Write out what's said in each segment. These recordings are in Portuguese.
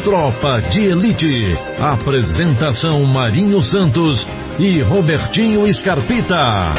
Tropa de Elite. Apresentação Marinho Santos e Robertinho Scarpita.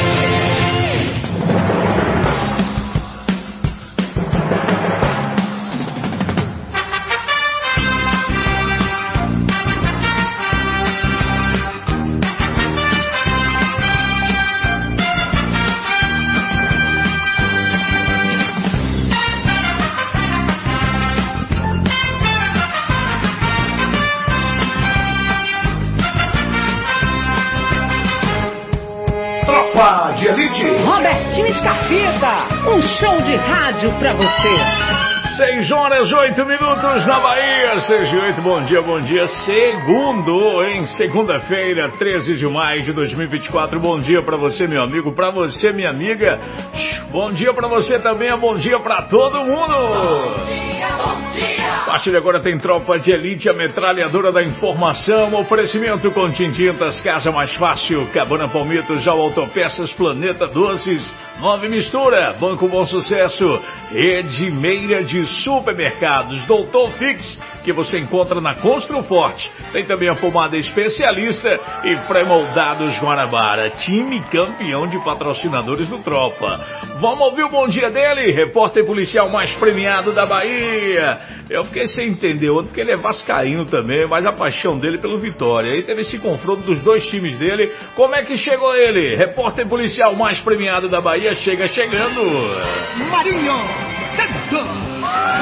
De Elite. Robertinho Scarpita, um show de rádio pra você. 6 horas 8 minutos na Bahia, 6 e 8, bom dia, segunda-feira, 13 de maio de 2024, bom dia pra você, meu amigo, pra você, minha amiga, bom dia pra você também, bom dia pra todo mundo. Bom dia. A partir de agora tem Tropa de Elite, a metralhadora da informação, oferecimento com Tintintas, Casa Mais Fácil, Cabana Palmitos, Já Autopeças, Planeta Doces, Nove Mistura, Banco Bom Sucesso, Edmeira de Supermercados, Doutor Fix, que você encontra na Construforte. Tem também a pomada especialista e pré-moldados Guanabara, time campeão de patrocinadores do Tropa. Vamos ouvir o bom dia dele, repórter policial mais premiado da Bahia. Eu fiquei sem entender ontem, porque ele é vascaíno também, mas a paixão dele pelo Vitória. Aí teve esse confronto dos dois times dele. Como é que chegou ele? Repórter policial mais premiado da Bahia, chegando. Marinho Santos.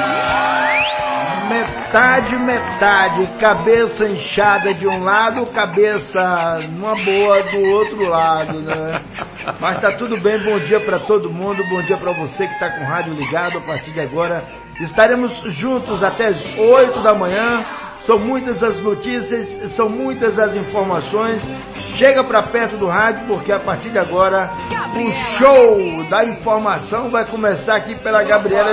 Metade, cabeça inchada de um lado, cabeça numa boa do outro lado, né? Mas tá tudo bem, bom dia pra todo mundo, bom dia pra você que tá com o rádio ligado. A partir de agora estaremos juntos até as 8 da manhã. São muitas as notícias, são muitas as informações. Chega pra perto do rádio, porque a partir de agora o show da informação vai começar aqui pela Gabriela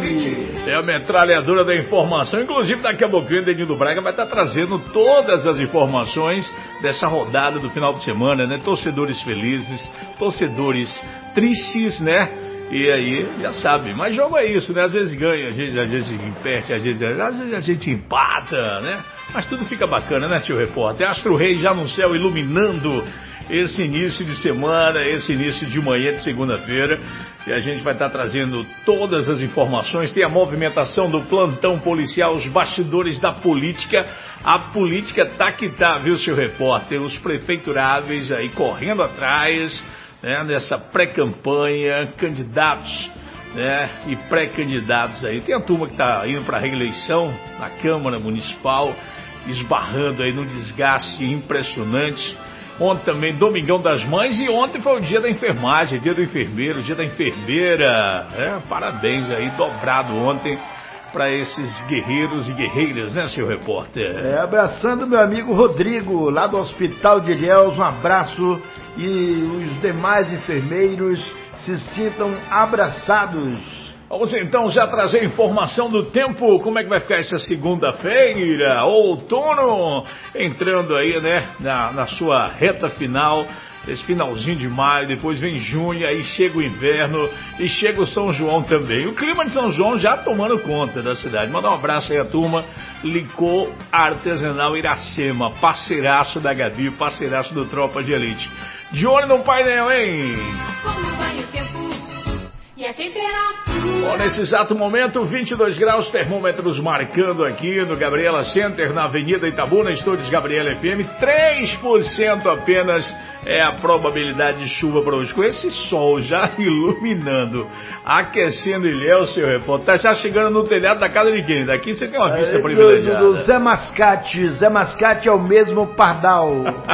FM. É a metralhadora da informação. Inclusive daqui a pouquinho o Denildo Braga vai estar trazendo todas as informações dessa rodada do final de semana, né? Torcedores felizes, torcedores tristes, né? E aí, já sabe, mas jogo é isso, né? Às vezes ganha, às vezes empete, às vezes a gente empata, né? Mas tudo fica bacana, né, seu repórter? Astro Rei já no céu iluminando esse início de semana, esse início de manhã de segunda-feira. E a gente vai estar trazendo todas as informações. Tem a movimentação do plantão policial, os bastidores da política. A política tá que tá, viu, seu repórter? Os prefeituráveis aí correndo atrás, né, nessa pré-campanha, candidatos, né, e pré-candidatos aí. Tem a turma que está indo para a reeleição na Câmara Municipal, esbarrando aí no desgaste impressionante. Ontem também, Domingão das Mães, e ontem foi o dia da enfermagem, dia do enfermeiro, dia da enfermeira. Parabéns aí, dobrado ontem para esses guerreiros e guerreiras, né, seu repórter? Abraçando meu amigo Rodrigo, lá do Hospital de Ilhéus, um abraço, e os demais enfermeiros se sintam abraçados. Vamos então já trazer informação do tempo, como é que vai ficar essa segunda-feira, outono, entrando aí, né, na sua reta final, esse finalzinho de maio, depois vem junho, aí chega o inverno e chega o São João também. O clima de São João já tomando conta da cidade. Mandar um abraço aí à turma, Licor Artesanal Iracema, parceiraço da Gabi, parceiraço do Tropa de Elite. De olho no painel, hein? Como vai o tempo e a temperatura? Bom, nesse exato momento, 22 graus, termômetros marcando aqui no Gabriela Center, na Avenida Itabuna, estúdios Gabriela FM, 3% apenas é a probabilidade de chuva para hoje. Com esse sol já iluminando, aquecendo Ilhéus, seu repórter, tá já chegando no telhado da casa de quem? Daqui você tem uma vista privilegiada. Do Zé Mascate. Zé Mascate é o mesmo pardal.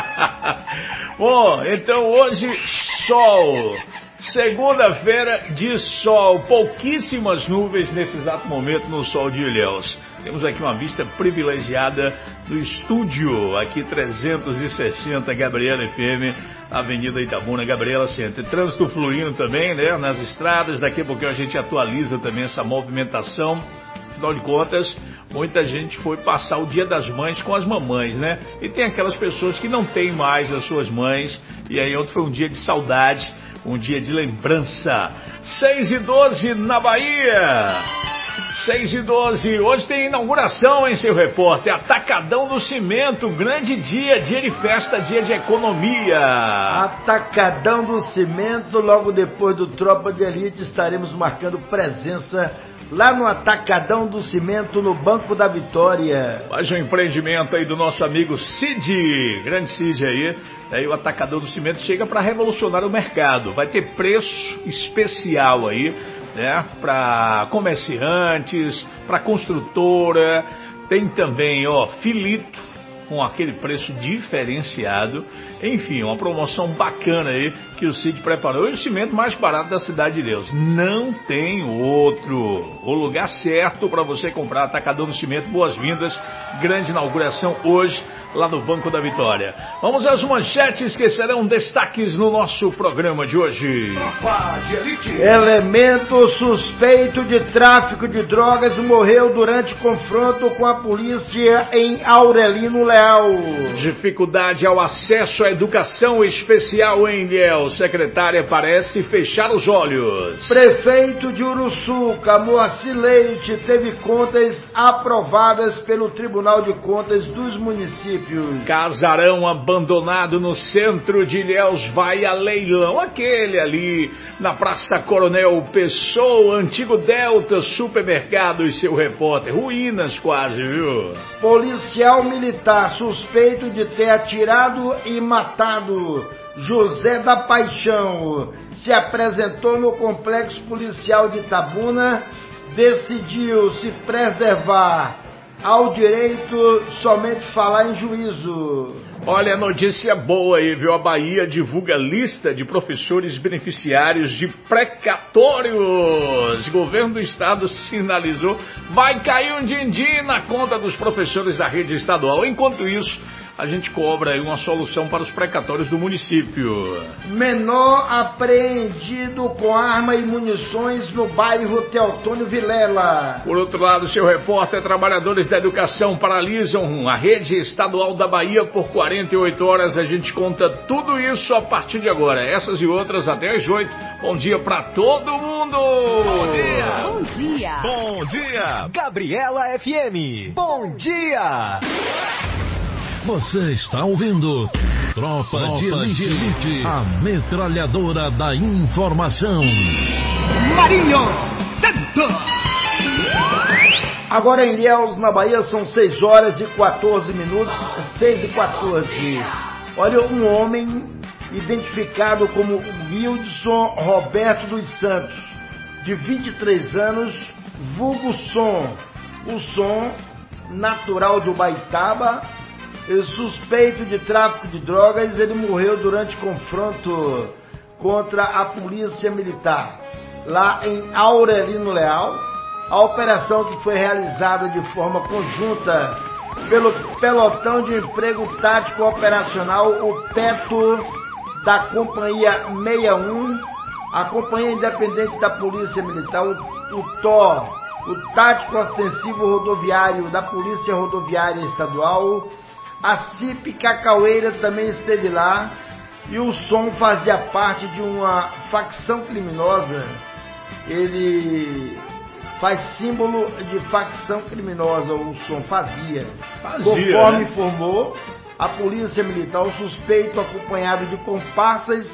Bom, então hoje, sol. Segunda-feira de sol, pouquíssimas nuvens nesse exato momento no sol de Ilhéus. Temos aqui uma vista privilegiada do estúdio, aqui 360 Gabriela FM, Avenida Itabuna, Gabriela Center. Trânsito fluindo também, né, nas estradas, daqui a pouquinho a gente atualiza também essa movimentação. Afinal de contas, muita gente foi passar o Dia das Mães com as mamães, né? E tem aquelas pessoas que não têm mais as suas mães, e aí ontem foi um dia de saudade, um dia de lembrança. 6:12 na Bahia. 6h12, hoje tem inauguração, hein, seu repórter? Atacadão do Cimento, grande dia de festa, dia de economia. Atacadão do Cimento, logo depois do Tropa de Elite, estaremos marcando presença lá no Atacadão do Cimento, no Banco da Vitória. Mais um empreendimento aí do nosso amigo Cid, grande Cid aí. Aí o Atacadão do Cimento chega para revolucionar o mercado, vai ter preço especial aí, né, para comerciantes, para construtora, tem também, ó, filito com aquele preço diferenciado, enfim, uma promoção bacana aí que o Cid preparou. E o cimento mais barato da Cidade de Deus, não tem outro. O lugar certo para você comprar Atacadão do Cimento. Boas-vindas, grande inauguração hoje lá no Banco da Vitória. Vamos às manchetes que serão destaques no nosso programa de hoje. Elemento suspeito de tráfico de drogas morreu durante confronto com a polícia em Aurelino Leal. Dificuldade ao acesso à educação especial em Ilhéu. Secretária parece fechar os olhos. Prefeito de Uruçuca, Moacir Leite, teve contas aprovadas pelo Tribunal de Contas dos municípios. Casarão abandonado no centro de Ilhéus vai a leilão. Aquele ali na Praça Coronel Pessoa, antigo Delta Supermercado e seu repórter. Ruínas quase, viu? Policial militar suspeito de ter atirado e matado José da Paixão se apresentou no complexo policial de Itabuna, decidiu se preservar ao direito somente falar em juízo. Olha, notícia boa aí, viu? A Bahia divulga lista de professores beneficiários de precatórios. O governo do estado sinalizou, vai cair um din-din na conta dos professores da rede estadual. Enquanto isso, a gente cobra aí uma solução para os precatórios do município. Menor apreendido com arma e munições no bairro Teotônio Vilela. Por outro lado, seu repórter, trabalhadores da educação paralisam a rede estadual da Bahia por 48 horas. A gente conta tudo isso a partir de agora. Essas e outras até às 8. Bom dia para todo mundo! Bom dia! Bom dia! Bom dia! Gabriela FM! Bom dia! Você está ouvindo Tropa de Elite, a metralhadora da informação. Marinho Santos! Agora em Ilhéus, na Bahia, são 6 horas e 14 minutos, 6h14. Olha, um homem identificado como Wildson Roberto dos Santos, de 23 anos, vulgo Som. O Som, natural de Ubaitaba, suspeito de tráfico de drogas, ele morreu durante confronto contra a polícia militar, lá em Aurelino Leal. A operação que foi realizada de forma conjunta pelo Pelotão de Emprego Tático Operacional, o PETO, da Companhia 61, a Companhia Independente da Polícia Militar, o TOR, o Tático Ostensivo Rodoviário da Polícia Rodoviária Estadual. A CIP Cacaueira também esteve lá, e o Som fazia parte de uma facção criminosa. Ele faz símbolo de facção criminosa, o Som fazia. Conforme né? informou a Polícia Militar, o suspeito, acompanhado de comparsas,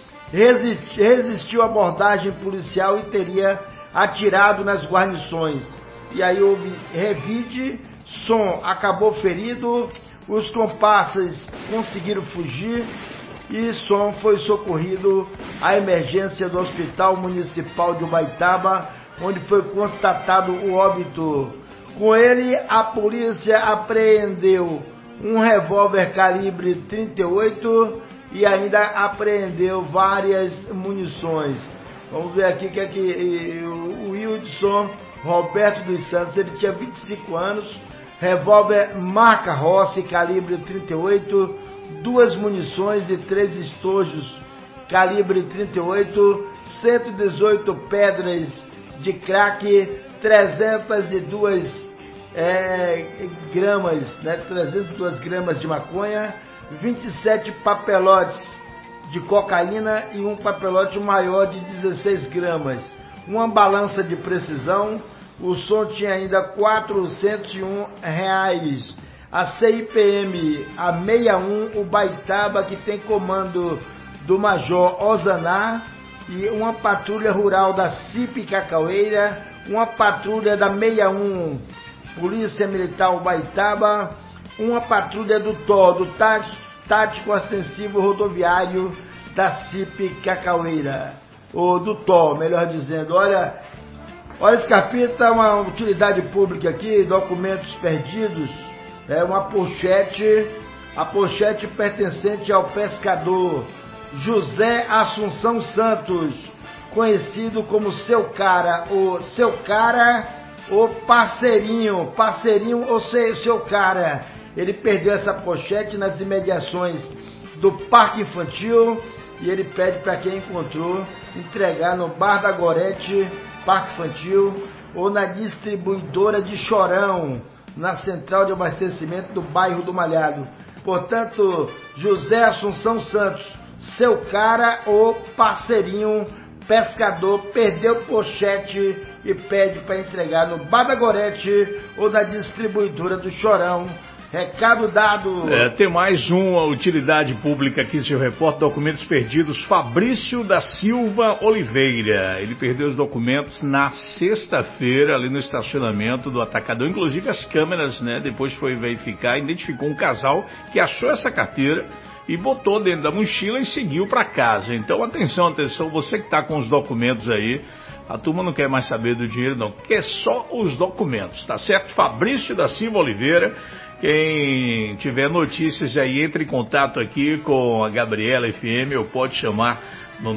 resistiu à abordagem policial e teria atirado nas guarnições. E aí houve revide, Som acabou ferido. Os comparsas conseguiram fugir e Som foi socorrido à emergência do Hospital Municipal de Ubaitaba, onde foi constatado o óbito. Com ele, a polícia apreendeu um revólver calibre 38 e ainda apreendeu várias munições. Vamos ver aqui que é que o Wildson Roberto dos Santos, ele tinha 25 anos, revólver marca Rossi, calibre 38, 2 munições e 3 estojos, calibre 38, 118 pedras de crack, 302 gramas, né, 302 gramas de maconha, 27 papelotes de cocaína e um papelote maior de 16 gramas, uma balança de precisão, o som tinha ainda R$401. A CIPM, a 61, Ubaitaba, que tem comando do Major Ozaná, e uma patrulha rural da CIP Cacaueira, uma patrulha da 61, Polícia Militar Ubaitaba, uma patrulha do TO, do Tático Ostensivo Rodoviário da CIP Cacaueira, ou do TO, melhor dizendo. Olha, Scarpita, uma utilidade pública aqui, documentos perdidos, uma pochete, a pochete pertencente ao pescador José Assunção Santos, conhecido como Seu Cara, ou Parceirinho ou Seu Cara. Ele perdeu essa pochete nas imediações do Parque Infantil e ele pede para quem encontrou entregar no Bar da Gorete, Parque Infantil, ou na distribuidora de Chorão, na central de abastecimento do bairro do Malhado. Portanto, José Assunção Santos, Seu Cara ou Parceirinho, pescador, perdeu pochete e pede para entregar no Bar da Gorete ou na distribuidora do Chorão. Recado dado. Tem mais uma utilidade pública aqui, seu repórter, documentos perdidos, Fabrício da Silva Oliveira. Ele perdeu os documentos na sexta-feira, ali no estacionamento do Atacadão. Inclusive as câmeras, depois foi verificar, identificou um casal que achou essa carteira e botou dentro da mochila e seguiu para casa. Então, atenção, você que está com os documentos aí, a turma não quer mais saber do dinheiro, não, quer só os documentos, tá certo? Fabrício da Silva Oliveira. Quem tiver notícias aí, entre em contato aqui com a Gabriela FM, ou pode chamar no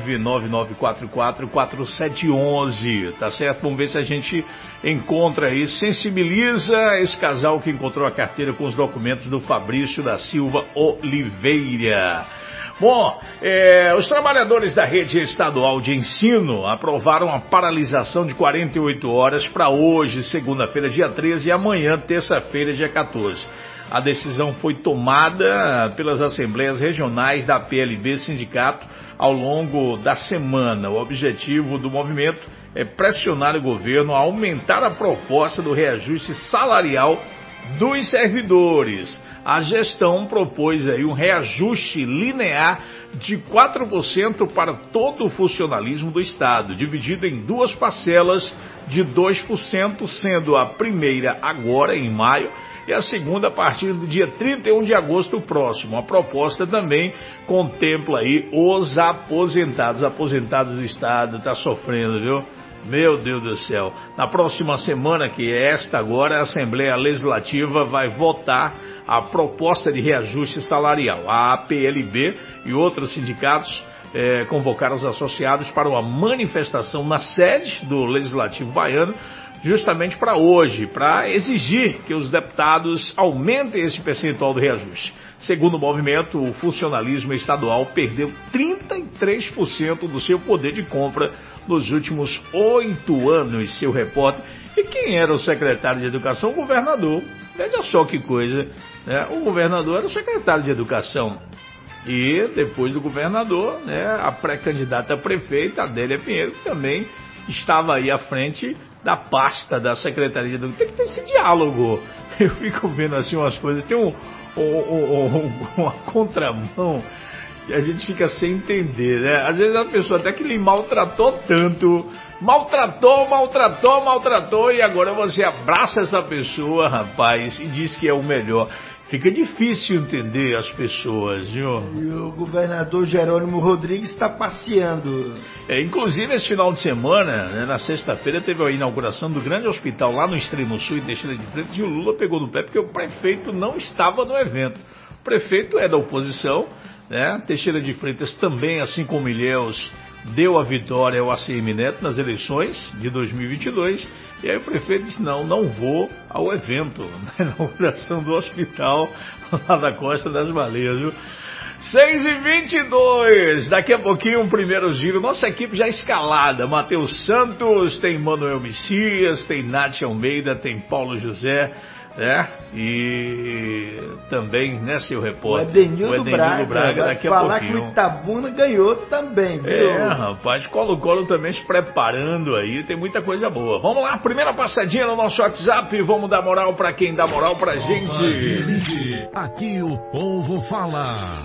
999444711, tá certo? Vamos ver se a gente encontra aí, sensibiliza esse casal que encontrou a carteira com os documentos do Fabrício da Silva Oliveira. Bom, os trabalhadores da rede estadual de ensino aprovaram a paralisação de 48 horas para hoje, segunda-feira, dia 13, e amanhã, terça-feira, dia 14. A decisão foi tomada pelas assembleias regionais da PLB Sindicato ao longo da semana. O objetivo do movimento é pressionar o governo a aumentar a proposta do reajuste salarial dos servidores. A gestão propôs aí um reajuste linear de 4% para todo o funcionalismo do Estado, dividido em duas parcelas de 2%, sendo a primeira agora em maio e a segunda a partir do dia 31 de agosto próximo. A proposta também contempla aí os aposentados. Aposentados do Estado, tá sofrendo, viu? Meu Deus do céu. Na próxima semana, que é esta agora, a Assembleia Legislativa vai votar a proposta de reajuste salarial. A APLB e outros sindicatos convocaram os associados para uma manifestação na sede do Legislativo baiano, justamente para hoje, para exigir que os deputados aumentem esse percentual do reajuste. Segundo o movimento, o funcionalismo estadual perdeu 33% do seu poder de compra nos últimos 8 anos, seu repórter. E quem era o secretário de Educação? O governador. Veja só que coisa, O governador era o secretário de Educação. E depois do governador, a pré-candidata a prefeita, Adélia Pinheiro, que também estava aí à frente da pasta da Secretaria de Educação. Tem que ter esse diálogo. Eu fico vendo assim umas coisas, tem uma contramão que a gente fica sem entender, Às vezes a pessoa até que lhe maltratou tanto, maltratou, e agora você abraça essa pessoa, rapaz, e diz que é o melhor. Fica difícil entender as pessoas, viu? E o governador Jerônimo Rodrigues está passeando. Inclusive, esse final de semana, na sexta-feira, teve a inauguração do grande hospital lá no Extremo Sul, em Teixeira de Freitas, e o Lula pegou no pé porque o prefeito não estava no evento. O prefeito é da oposição, Teixeira de Freitas também, assim como Ilhéus, deu a vitória ao ACM Neto nas eleições de 2022, e aí o prefeito disse, não vou ao evento, na inauguração do hospital lá da Costa das Baleias, viu? 6h22, daqui a pouquinho um primeiro giro, nossa equipe já escalada, Matheus Santos, tem Manuel Messias, tem Nath Almeida, tem Paulo José, né? E também, né, seu repórter? O Edenildo Braga daqui a falar pouquinho. que o Itabuna ganhou também, viu? Rapaz, Colo-Colo também se preparando aí, tem muita coisa boa. Vamos lá, primeira passadinha no nosso WhatsApp, vamos dar moral pra quem dá moral pra gente. Aqui o povo fala.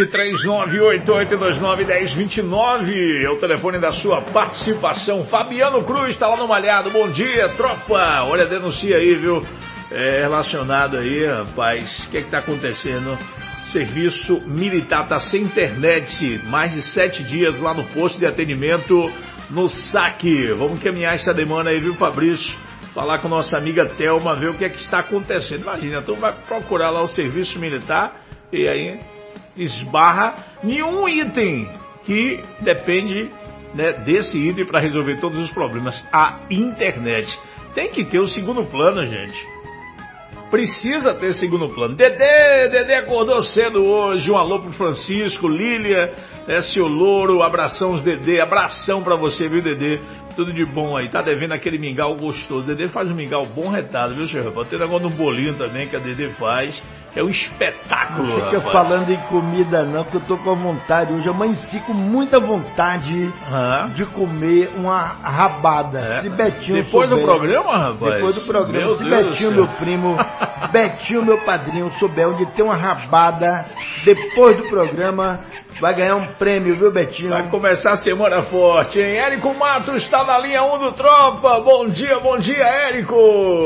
73988291029 é o telefone da sua participação. Fabiano Cruz tá lá no Malhado, bom dia, tropa. Olha, denuncia aí, viu? Relacionado aí, rapaz, o que tá acontecendo? Serviço militar tá sem internet, mais de 7 dias lá no posto de atendimento no Saque. Vamos caminhar essa demanda aí, viu, Fabrício? Falar com nossa amiga Thelma, ver o que está acontecendo. Imagina, tu vai procurar lá o serviço militar e aí esbarra nenhum item que depende, né, desse item para resolver todos os problemas. A internet. Tem que ter o segundo plano, gente. Precisa ter segundo plano. Dedê acordou cedo hoje. Um alô pro Francisco, Lília, seu Louro, abração os Dedê, abração pra você, viu, Dedê? Tudo de bom aí, tá devendo aquele mingau gostoso. Dedê faz um mingau bom retado, viu, senhor? Tem negócio de um bolinho também que a Dedê faz. É um espetáculo, não fica rapaz. falando em comida não, que eu tô com vontade. Hoje eu amanheci com muita vontade de comer uma rabada. Se Betinho depois souber, do programa, rapaz? Depois do programa. Meu Se Deus Betinho, meu primo, Betinho, meu padrinho, souber onde tem uma rabada, depois do programa, vai ganhar um prêmio, viu, Betinho? Vai começar a semana forte, hein? Érico Matos está na linha 1 do Tropa. Bom dia, Érico.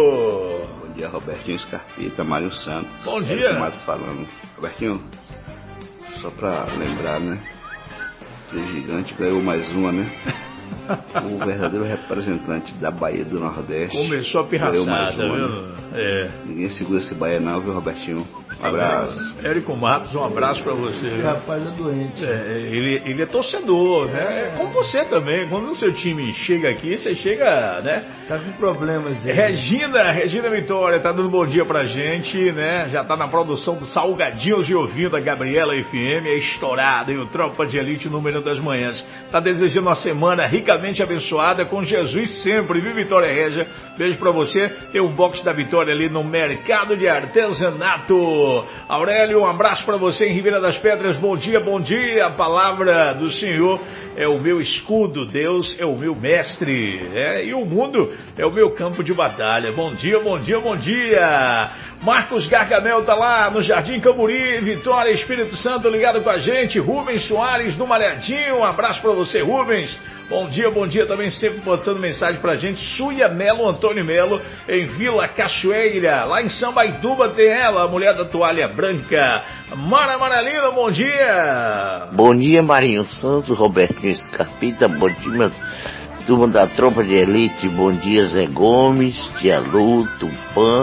Bom dia, Robertinho Scarpita, Mário Santos. Bom dia. Érico Matos falando. Robertinho, só pra lembrar, né? Que o Gigante ganhou mais uma, né? O verdadeiro representante da Bahia do Nordeste. Começou a pirraçada, viu? Né? Ninguém segura esse Bahia não, viu, Robertinho? Um abraço. Érico Matos, um abraço pra você. Esse rapaz é doente. Ele é torcedor, né? É como você também. Quando o seu time chega aqui, você chega, né? Tá com problemas aí. Regina Vitória tá dando bom dia pra gente, né? Já tá na produção do Salgadinhos de Ouvindo da Gabriela FM, é estourada, e o Tropa de Elite, número das manhãs. Tá desejando uma semana ricamente abençoada com Jesus sempre, viu, Vitória Regia? Beijo pra você. Tem um box da Vitória ali no Mercado de Artesanato. Aurélio, um abraço para você em Ribeira das Pedras. Bom dia. A palavra do Senhor é o meu escudo, Deus é o meu mestre, e o mundo é o meu campo de batalha. Bom dia. Marcos Gargamel tá lá no Jardim Camburi, Vitória, Espírito Santo, ligado com a gente. Rubens Soares do Malhadinho, um abraço para você, Rubens. Bom dia também, sempre postando mensagem pra gente. Suia Melo, Antônio Melo, em Vila Cachoeira, lá em Sambaituba tem ela, a mulher da toalha branca. Mara Maralina, bom dia. Bom dia, Marinho Santos, Robertinho Scarpita, bom dia, meu turma da Tropa de Elite, bom dia, Zé Gomes, Tia Lu, Tupã,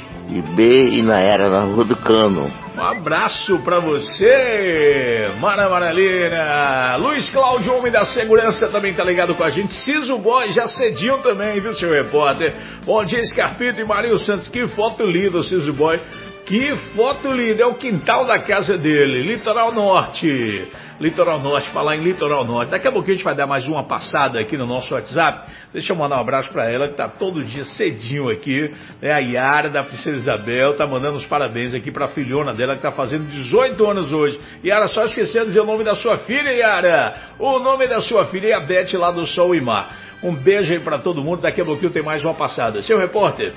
e Nayara na Rua do Cano. Um abraço pra você, Mara Maralina. Luiz Cláudio, homem da segurança, também tá ligado com a gente. Ciso Boy, já cedinho também, viu, seu repórter? Bom dia, Scarpito e Marinho Santos. Que foto linda, Ciso Boy. Que foto linda, é o quintal da casa dele, Litoral Norte, falar em Litoral Norte. Daqui a pouquinho a gente vai dar mais uma passada aqui no nosso WhatsApp. Deixa eu mandar um abraço pra ela, que tá todo dia cedinho aqui, né? A Yara da Princesa Isabel tá mandando os parabéns aqui pra filhona dela, que tá fazendo 18 anos hoje. Yara, só esquecendo de dizer o nome da sua filha, Yara. O nome da sua filha é a Beth, lá do Sol e Mar. Um beijo aí pra todo mundo, daqui a pouquinho tem mais uma passada. Seu repórter,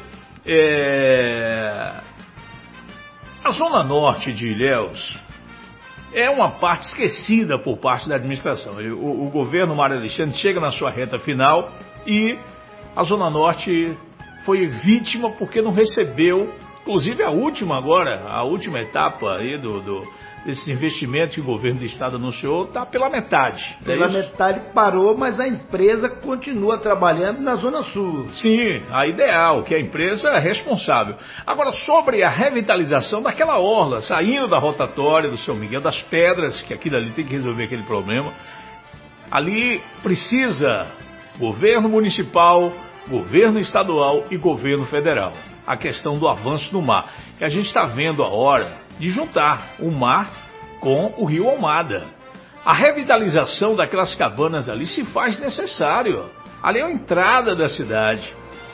a Zona Norte de Ilhéus é uma parte esquecida por parte da administração. O governo Mário Alexandre chega na sua reta final e a Zona Norte foi vítima porque não recebeu, inclusive a última etapa aí desses investimentos que o governo do estado anunciou, está pela metade. Pela metade parou, mas a empresa continua trabalhando na Zona Sul. Sim, a ideal, que a empresa é responsável. Agora, sobre a revitalização daquela orla, saindo da rotatória do São Miguel das Pedras, que aquilo ali tem que resolver aquele problema, ali precisa governo municipal, governo estadual e governo federal. A questão do avanço do mar, que a gente está vendo a hora de juntar o mar com o rio Almada. A revitalização daquelas cabanas ali se faz necessário. Ali é a entrada da cidade.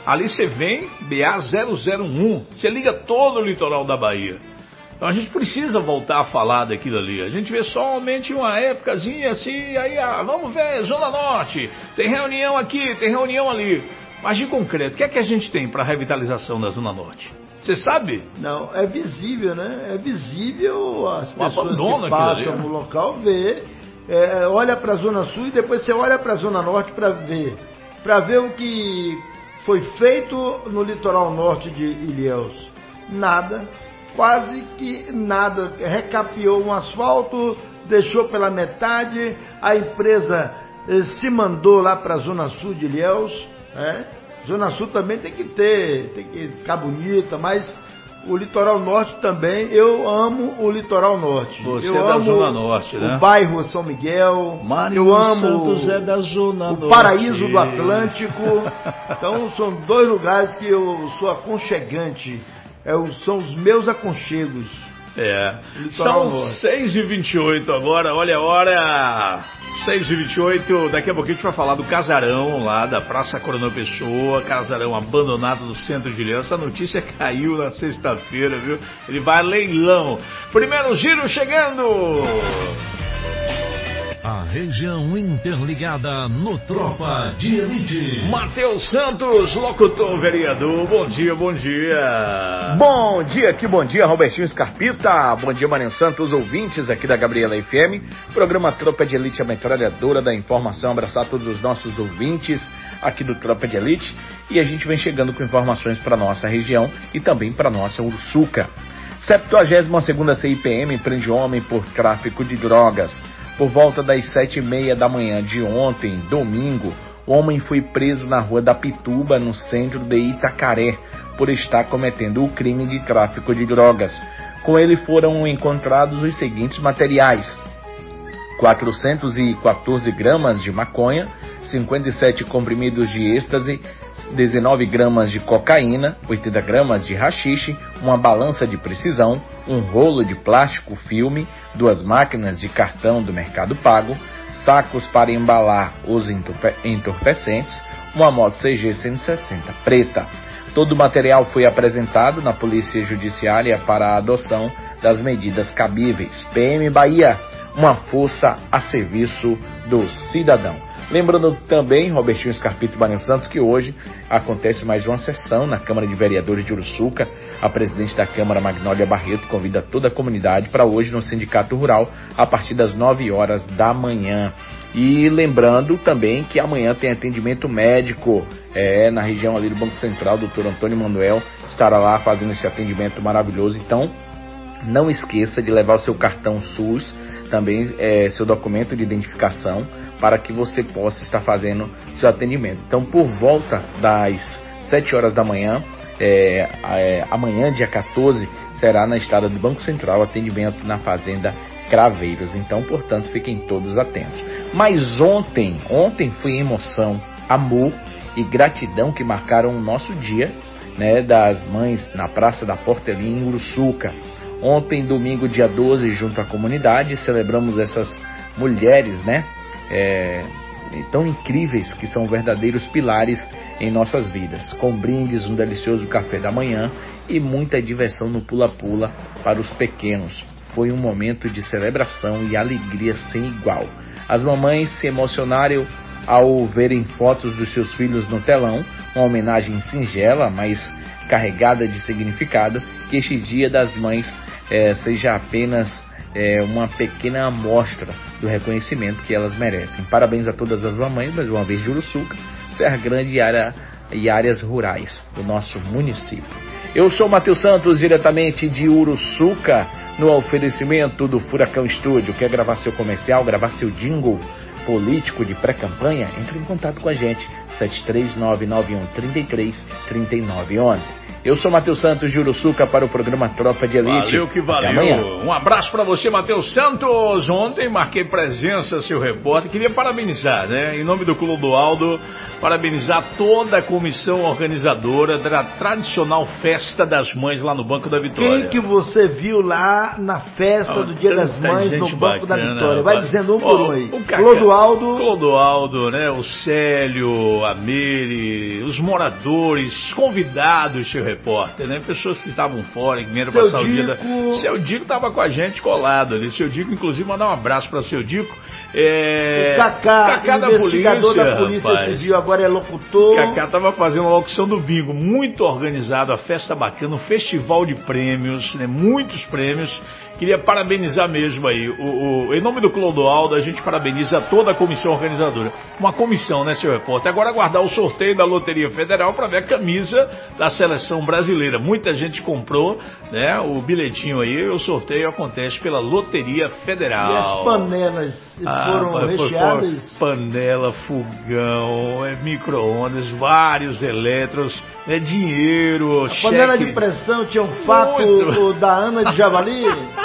Ali você vem, BA-001, você liga todo o litoral da Bahia. Então a gente precisa voltar a falar daquilo ali. A gente vê somente uma épocazinha assim, aí vamos ver, Zona Norte, tem reunião aqui, tem reunião ali. Mas de concreto, o que é que a gente tem para a revitalização da Zona Norte? Você sabe? Não, é visível, né? É visível, as pessoas abandono que passam ali, no local vê, olha para a Zona Sul e depois você olha para a Zona Norte para ver o que foi feito no litoral norte de Ilhéus. Nada. Quase que nada, recapeou um asfalto, deixou pela metade, a empresa se mandou lá para a Zona Sul de Ilhéus, né? Zona Sul também tem que ficar bonita, mas o litoral norte também, eu amo o litoral norte. Você eu é da amo Zona Norte, né? O bairro São Miguel, Mário eu amo Santos é da Zona o Norte. Paraíso do Atlântico. Então são 2 lugares que eu sou aconchegante. São os meus aconchegos. São 6h28 agora, olha a hora. 6h28, daqui a pouquinho a gente vai falar do casarão lá da Praça Coronel Pessoa, casarão abandonado no centro de Ilhéus. Essa notícia caiu na sexta-feira, viu? Ele vai a leilão. Primeiro giro chegando. A região interligada no Tropa de Elite. Matheus Santos, locutor vereador, bom dia, bom dia. Bom dia, que bom dia, Robertinho Scarpita. Bom dia, Mário Santos, ouvintes aqui da Gabriela FM. Programa Tropa de Elite, a metralhadora da informação. Abraçar todos os nossos ouvintes aqui do Tropa de Elite. E a gente vem chegando com informações para nossa região e também para nossa Uruçuca. 72ª CIPM prende homem por tráfico de drogas. Por volta das 7h30 da manhã de ontem, domingo, o homem foi preso na rua da Pituba, no centro de Itacaré, por estar cometendo o crime de tráfico de drogas. Com ele foram encontrados os seguintes materiais: 414 gramas de maconha, 57 comprimidos de êxtase, 19 gramas de cocaína, 80 gramas de haxixe, uma balança de precisão, um rolo de plástico filme, 2 máquinas de cartão do Mercado Pago, sacos para embalar os entorpecentes, uma moto CG 160 preta. Todo o material foi apresentado na Polícia Judiciária para a adoção das medidas cabíveis. PM Bahia, uma força a serviço do cidadão. Lembrando também, Robertinho Scarpito e Mário Santos, que hoje acontece mais uma sessão na Câmara de Vereadores de Uruçuca. A presidente da Câmara, Magnólia Barreto, convida toda a comunidade para hoje no Sindicato Rural, a partir das 9h da manhã. E lembrando também que amanhã tem atendimento médico na região ali do Banco Central. O Dr. Antônio Manuel estará lá fazendo esse atendimento maravilhoso. Então, não esqueça de levar o seu cartão SUS, também seu documento de identificação, para que você possa estar fazendo seu atendimento. Então, por volta das 7h da manhã, amanhã, dia 14, será na estrada do Banco Central, atendimento na Fazenda Craveiros. Então, portanto, fiquem todos atentos. Mas ontem foi emoção, amor e gratidão que marcaram o nosso dia, né, das mães na Praça da Portelinha, em Uruçuca. Ontem, domingo, dia 12, junto à comunidade, celebramos essas mulheres, né, tão incríveis, que são verdadeiros pilares em nossas vidas, com brindes, um delicioso café da manhã e muita diversão no pula-pula para os pequenos. Foi um momento de celebração e alegria sem igual. As mamães se emocionaram ao verem fotos dos seus filhos no telão, uma homenagem singela, mas carregada de significado, que este Dia das Mães seja apenas uma pequena amostra do reconhecimento que elas merecem. Parabéns a todas as mamães, mais uma vez de Uruçuca, Serra Grande e áreas rurais do nosso município. Eu sou Matheus Santos, diretamente de Uruçuca, no oferecimento do Furacão Estúdio. Quer gravar seu comercial, gravar seu jingle político de pré-campanha? Entre em contato com a gente, 73991333911. Eu sou Matheus Santos de Uruçuca para o programa Tropa de Elite. Valeu que valeu. Até amanhã. Um abraço para você, Matheus Santos. Ontem marquei presença, seu repórter. Queria parabenizar, né? Em nome do Clodoaldo, parabenizar toda a comissão organizadora da tradicional Festa das Mães lá no Banco da Vitória. Quem que você viu lá na festa do Dia das Mães no Banco da Vitória? Vai dizendo um por um aí. O Clodoaldo, né? O Célio, a Meire, os moradores, convidados, seu repórter, né? Pessoas que estavam fora, que vieram passar o dia da... Seu Dico estava com a gente colado ali. Seu Dico, inclusive, mandar um abraço para seu Dico. O Cacá investigador da Polícia Civil, agora é locutor. Cacá estava fazendo uma locução do bingo, muito organizado, a festa bacana, um festival de prêmios, né? Muitos prêmios. Queria parabenizar mesmo aí. Em nome do Clodoaldo, a gente parabeniza toda a comissão organizadora. Uma comissão, né, seu repórter? Agora aguardar o sorteio da Loteria Federal para ver a camisa da seleção brasileira. Muita gente comprou, né, o bilhetinho aí. O sorteio acontece pela Loteria Federal. E as panelas foram recheadas? Panela, fogão, micro-ondas, vários elétrons, dinheiro, cheque. Panela de pressão, tinha um fato da Ana de Javali?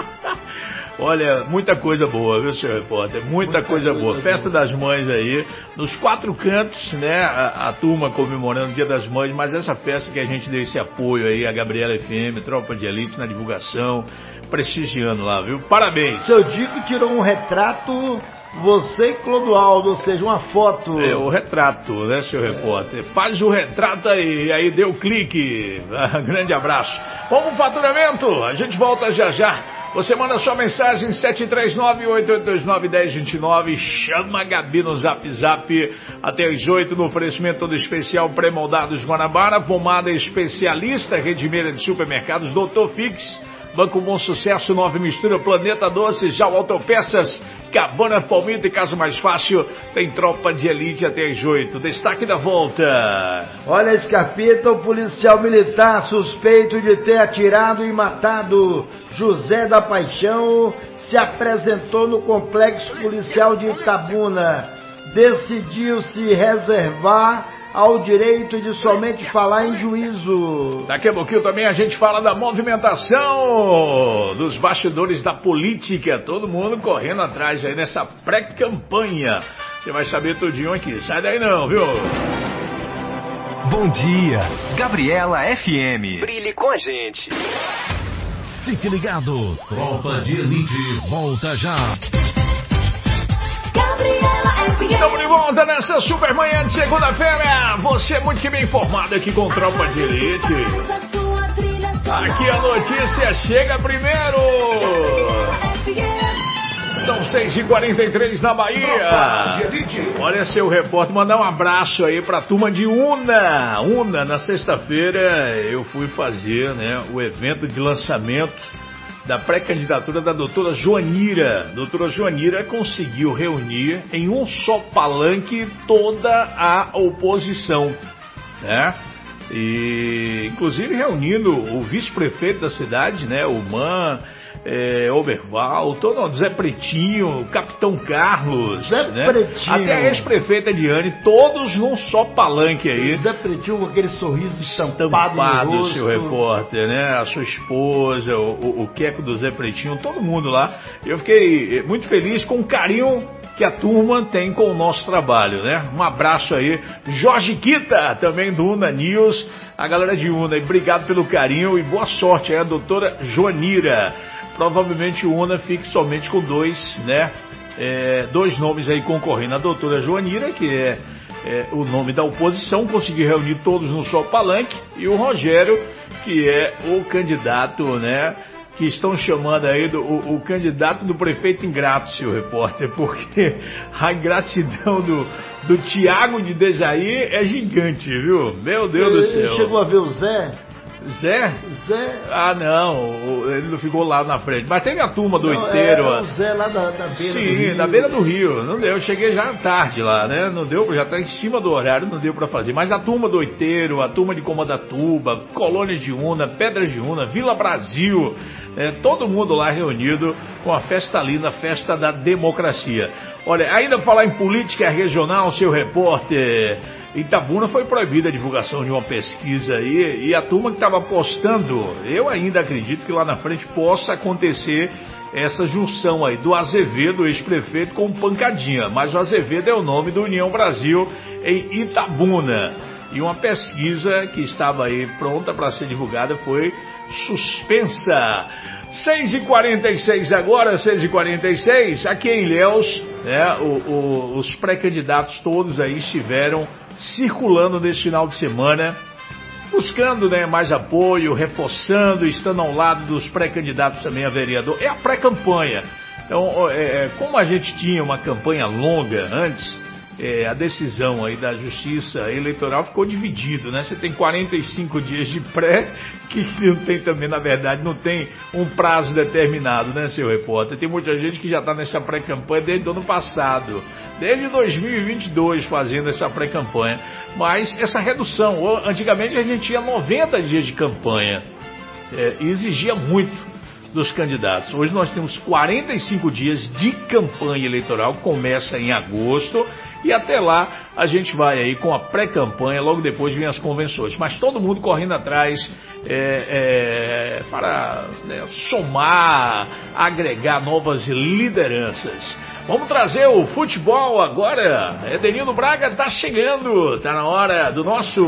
Olha, muita coisa boa, viu, seu repórter? Muita coisa boa. Festa das Mães aí, nos 4 cantos, né? A turma comemorando o Dia das Mães, mas essa festa que a gente deu esse apoio aí, a Gabriela FM, Tropa de Elite na divulgação, prestigiando lá, viu? Parabéns! Seu Dico tirou um retrato, você e Clodoaldo, ou seja, uma foto. O retrato, né, seu repórter? Faz o retrato aí deu clique. Grande abraço. Vamos pro faturamento, a gente volta já já. Você manda sua mensagem 739-8829-1029. Chama a Gabi no Zap até as 8 no oferecimento do especial pré-moldados Guanabara, pomada especialista, Redimeira de Supermercados, Doutor Fix, Banco Bom Sucesso, Nova Mistura, Planeta Doce, Já Autopeças, Cabana Palmito e Caso Mais Fácil, tem Tropa de Elite até as 8. Destaque da volta. Olha, Scarpeta, o policial militar suspeito de ter atirado e matado José da Paixão se apresentou no complexo policial de Itabuna. Decidiu se reservar ao direito de somente falar em juízo. Daqui a pouquinho também a gente fala da movimentação dos bastidores da política. Todo mundo correndo atrás aí nessa pré-campanha. Você vai saber tudinho aqui. Sai daí não, viu? Bom dia, Gabriela FM. Brilhe com a gente. Fique ligado. Tropa de Elite volta já. Estamos de volta nessa super manhã de segunda-feira. Você é muito que bem informado aqui com Tropa de Elite. Aqui a notícia chega primeiro. São 6h43 na Bahia. Olha, seu repórter, mandar um abraço aí pra turma de Una, na sexta-feira eu fui fazer, né, o evento de lançamento da pré-candidatura da doutora Joanira. Doutora Joanira conseguiu reunir em um só palanque toda a oposição, né? E inclusive reunindo o vice-prefeito da cidade, né, o Man, Oberval, Zé Pretinho, o Capitão Carlos, Zé né? Pretinho. Até a ex-prefeita Diane, todos num só palanque aí. Zé Pretinho com aquele sorriso estampado no rosto. Seu repórter, né? A sua esposa, o queco do Zé Pretinho, todo mundo lá. Eu fiquei muito feliz com o carinho que a turma tem com o nosso trabalho, né? Um abraço aí, Jorge Quita, também do Una News, a galera de Una, e obrigado pelo carinho e boa sorte aí, a doutora Joanira. Provavelmente o Una fique somente com 2, né? 2 nomes aí concorrendo. A doutora Joanira, que é o nome da oposição, conseguiu reunir todos no só palanque, e o Rogério, que é o candidato, né? Que estão chamando aí o candidato do prefeito ingrato, seu repórter, porque a ingratidão do Tiago de Dejaí é gigante, viu? Meu Deus do céu. Você chegou a ver o Zé? Zé? Ah, não, ele não ficou lá na frente. Mas teve a turma do Oiteiro. O Zé lá da beira do Rio. Sim, da beira do Rio. Não deu, eu cheguei já tarde lá, né? Não deu, já tá em cima do horário, não deu pra fazer. Mas a turma do Oiteiro, a turma de Comandatuba, Colônia de Una, Pedras de Una, Vila Brasil, todo mundo lá reunido com a festa linda, a festa da democracia. Olha, ainda falar em política regional, seu repórter... Itabuna foi proibida a divulgação de uma pesquisa aí, e a turma que estava apostando, eu ainda acredito que lá na frente possa acontecer essa junção aí do Azevedo, ex-prefeito, com o Pancadinha, mas o Azevedo é o nome do União Brasil em Itabuna, e uma pesquisa que estava aí pronta para ser divulgada foi suspensa. 6h46 agora, 6h46, aqui em Ilhéus, né, os pré-candidatos todos aí estiveram circulando nesse final de semana, buscando, né, mais apoio, reforçando, estando ao lado dos pré-candidatos também a vereador. É a pré-campanha. Então, como a gente tinha uma campanha longa antes, a decisão aí da Justiça Eleitoral ficou dividido, né? Você tem 45 dias de pré, que não tem também, na verdade, não tem um prazo determinado, né, seu repórter? Tem muita gente que já está nessa pré-campanha desde o ano passado, desde 2022 fazendo essa pré-campanha. Mas essa redução, antigamente a gente tinha 90 dias de campanha, e exigia muito dos candidatos. Hoje nós temos 45 dias de campanha eleitoral, começa em agosto, e até lá a gente vai aí com a pré-campanha, logo depois vem as convenções. Mas todo mundo correndo atrás para, né, somar, agregar novas lideranças. Vamos trazer o futebol agora. Edenildo Braga tá chegando, tá na hora do nosso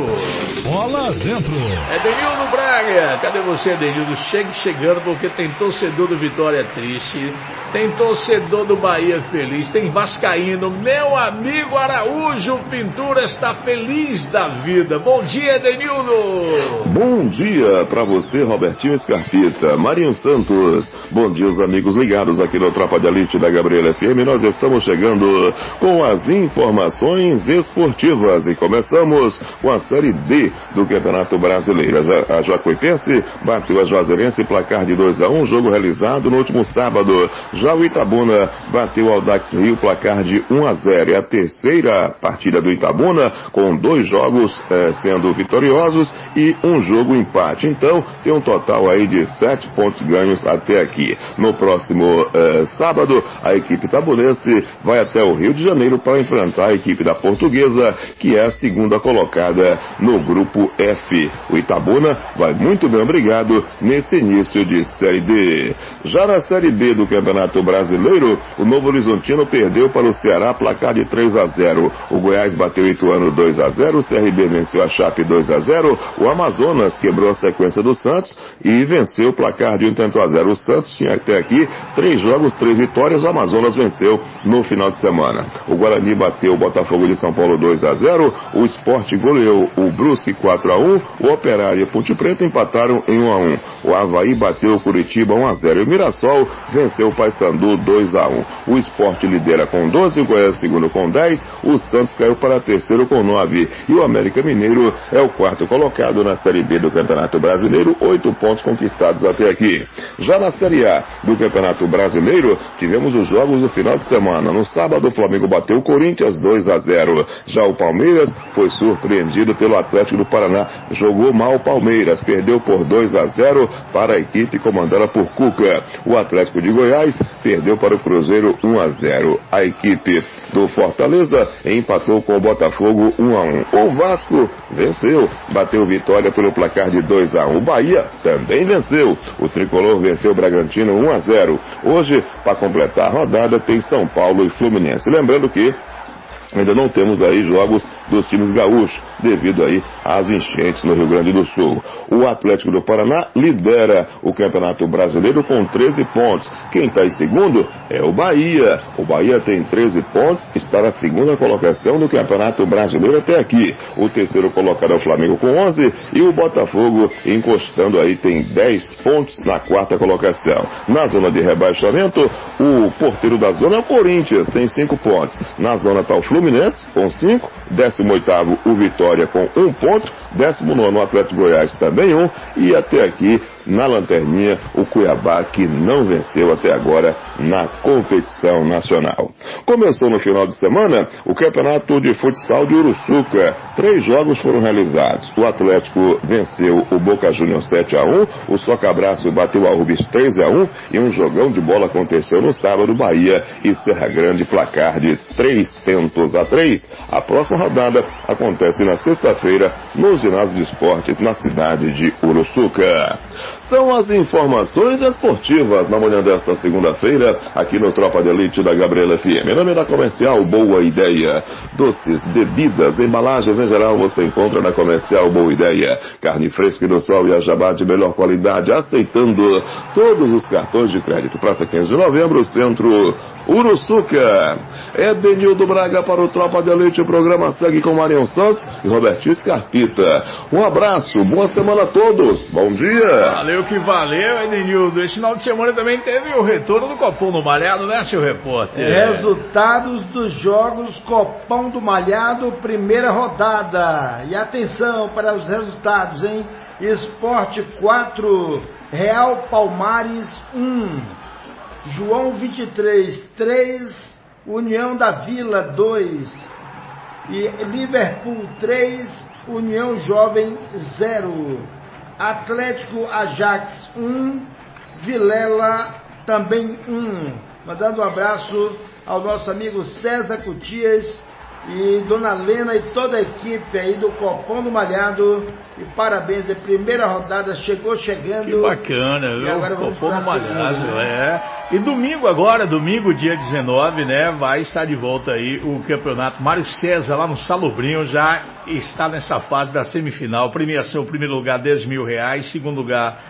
Bola Dentro. Edenildo Braga, cadê você, Edenildo? Chegando, porque tem torcedor do Vitória triste, tem torcedor do Bahia feliz, tem vascaíno. Meu amigo Araújo Pintura está feliz da vida. Bom dia, Edenildo. Bom dia para você, Robertinho Scarpita, Marinho Santos. Bom dia, os amigos ligados aqui no Tropa de Elite da Gabriela FM. Nós estamos chegando com as informações esportivas e começamos com a Série D do Campeonato Brasileiro. A Jacuipense bateu a Juazeirense placar de 2-1, jogo realizado no último sábado. Já o Itabuna bateu o Audax Rio placar de 1-0. É a terceira partida do Itabuna, com 2 jogos sendo vitoriosos e um jogo empate. Então tem um total aí de 7 pontos ganhos até aqui. No próximo sábado, a equipe itabunense vai até o Rio de Janeiro para enfrentar a equipe da Portuguesa, que é a segunda colocada no grupo F. O Itabuna vai muito bem, obrigado, nesse início de Série D. Já na Série B do Campeonato Brasileiro, o Novo Horizontino perdeu para o Ceará placar de 3-0. O Goiás bateu o Ituano 2-0, o CRB venceu a Chape 2-0, o Amazonas quebrou a sequência do Santos e venceu o placar de 1-0. O Santos tinha até aqui 3 jogos, 3 vitórias, o Amazonas venceu no final de semana. O Guarani bateu o Botafogo de São Paulo 2-0, o Sport goleou o Brusque 4-1, o Operário e a Ponte Preta empataram em 1-1. O Avaí bateu o Curitiba 1-0 e o Mirassol venceu o Paysandu 2-1. O Sport lidera com 12, o Goiás segundo com 10, o Santos caiu para terceiro com 9 e o América Mineiro é o quarto colocado na Série B do Campeonato Brasileiro, 8 pontos conquistados até aqui. Já na Série A do Campeonato Brasileiro, tivemos os jogos do final de semana. No sábado, o Flamengo bateu o Corinthians 2-0. Já o Palmeiras foi surpreendido pelo Atlético do Paraná. Jogou mal o Palmeiras, perdeu por 2-0 para a equipe comandada por Cuca. O Atlético de Goiás perdeu para o Cruzeiro 1-0. A equipe do Fortaleza empatou com o Botafogo 1-1. O Vasco venceu, bateu Vitória pelo placar de 2-1. O Bahia também venceu. O Tricolor venceu o Bragantino 1-0. Hoje, para completar a rodada, tem São Paulo e Fluminense. Lembrando que ainda não temos aí jogos dos times gaúchos, devido aí às enchentes no Rio Grande do Sul. O Atlético do Paraná lidera o Campeonato Brasileiro com 13 pontos. Quem está em segundo é o Bahia. O Bahia tem 13 pontos, está na segunda colocação do Campeonato Brasileiro até aqui. O terceiro colocado é o Flamengo com 11 e o Botafogo encostando aí tem 10 pontos na quarta colocação. Na zona de rebaixamento, o porteiro da zona é o Corinthians, tem 5 pontos. Na zona está o Fluminense com 5, 18º o Vitória com 1 ponto, 19º o Atlético Goiás também 1 e até aqui na lanterninha o Cuiabá, que não venceu até agora na competição nacional. Começou no final de semana o campeonato de futsal de Uruçuca. 3 jogos foram realizados. O Atlético venceu o Boca Juniors 7-1, o Socabraço bateu a Rubis 3-1 e um jogão de bola aconteceu no sábado, Bahia e Serra Grande, placar de 3-0. Deus a 3. A próxima rodada acontece na sexta-feira nos ginásios de esportes na cidade de Uruçuca. São as informações esportivas na manhã desta segunda-feira, aqui no Tropa de Elite da Gabriela FM. Em nome da Comercial Boa Ideia. Doces, bebidas, embalagens em geral você encontra na Comercial Boa Ideia. Carne fresca do sol e a jabá de melhor qualidade, aceitando todos os cartões de crédito. Praça 15 de Novembro, Centro Uruçuca. Edenildo Braga para o Tropa de Elite. O programa segue com Marion Santos e Robertinho Scarpita. Um abraço, boa semana a todos. Bom dia. Valeu que valeu, Edenildo. Esse final de semana também teve o retorno do Copão do Malhado, né, seu repórter? Resultados dos jogos Copão do Malhado, primeira rodada. E atenção para os resultados, hein? Esporte 4, Real Palmares 1. João 23, 3, União da Vila 2 e Liverpool 3, União Jovem 0, Atlético Ajax 1, Vilela também 1. Mandando um abraço ao nosso amigo César Cutias e Dona Lena e toda a equipe aí do Copão do Malhado. E parabéns, a primeira rodada chegando. Que bacana, viu? E agora vamos Copão do Malhado, E domingo, dia 19, né, vai estar de volta aí o campeonato Mário César lá no Salobrinho, já está nessa fase da semifinal. Premiação, primeiro lugar, R$10 mil, segundo lugar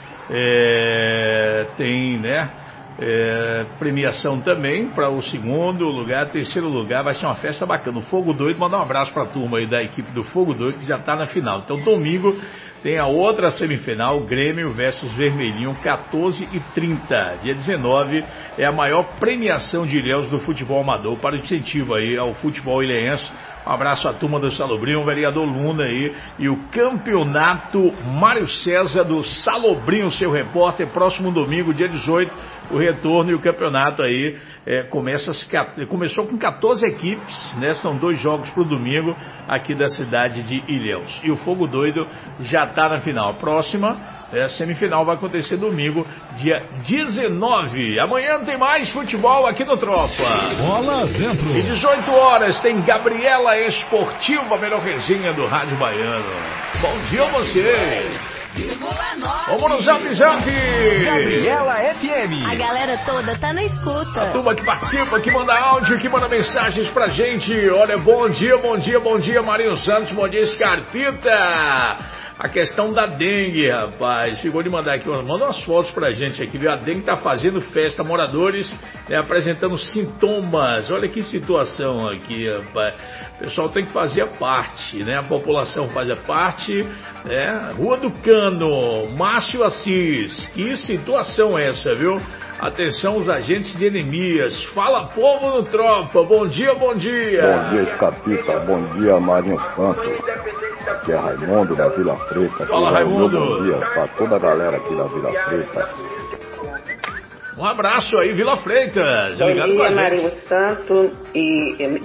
tem, né, premiação também para o segundo lugar, terceiro lugar, vai ser uma festa bacana. O Fogo Doido, mandar um abraço para a turma aí da equipe do Fogo Doido que já está na final. Então domingo tem a outra semifinal, Grêmio versus Vermelhinho, 14h30. Dia 19 é a maior premiação de Ilhéus do futebol amador para incentivo aí ao futebol ilhéense. Um abraço à turma do Salobrinho, o vereador Luna aí, e o campeonato Mário César do Salobrinho, seu repórter, próximo domingo, dia 18, o retorno e o campeonato aí começou com 14 equipes, né? São 2 jogos pro domingo aqui da cidade de Ilhéus. E o Fogo Doido já tá na final. A próxima semifinal vai acontecer domingo, dia 19. Amanhã tem mais futebol aqui no Tropa. Bola dentro. E 18 horas tem Gabriela Esportiva, a melhor resenha do Rádio Baiano. Bom dia a vocês. Vamos no Zap Zap. Gabriela FM. A galera toda tá na escuta. A turma que participa, que manda áudio, que manda mensagens pra gente. Olha, bom dia, Marinho Santos, bom dia, Scarpita. A questão da dengue, rapaz, ficou de mandar aqui, manda umas fotos pra gente aqui, viu? A dengue tá fazendo festa, moradores, né, apresentando sintomas. Olha que situação aqui, rapaz. O pessoal tem que fazer a parte, né? A população faz a parte, né? Rua do Cano, Márcio Assis, que situação é essa, viu? Atenção os agentes de Enemias. Fala, povo no Tropa, bom dia. Bom dia, Escapita, bom dia, Marinho Santos. Aqui é Raimundo da Vila Preta. Fala, Raimundo. Bom dia para toda a galera aqui da Vila Preta. Um abraço aí, Vila Freitas. Bom dia, Marinho Santos e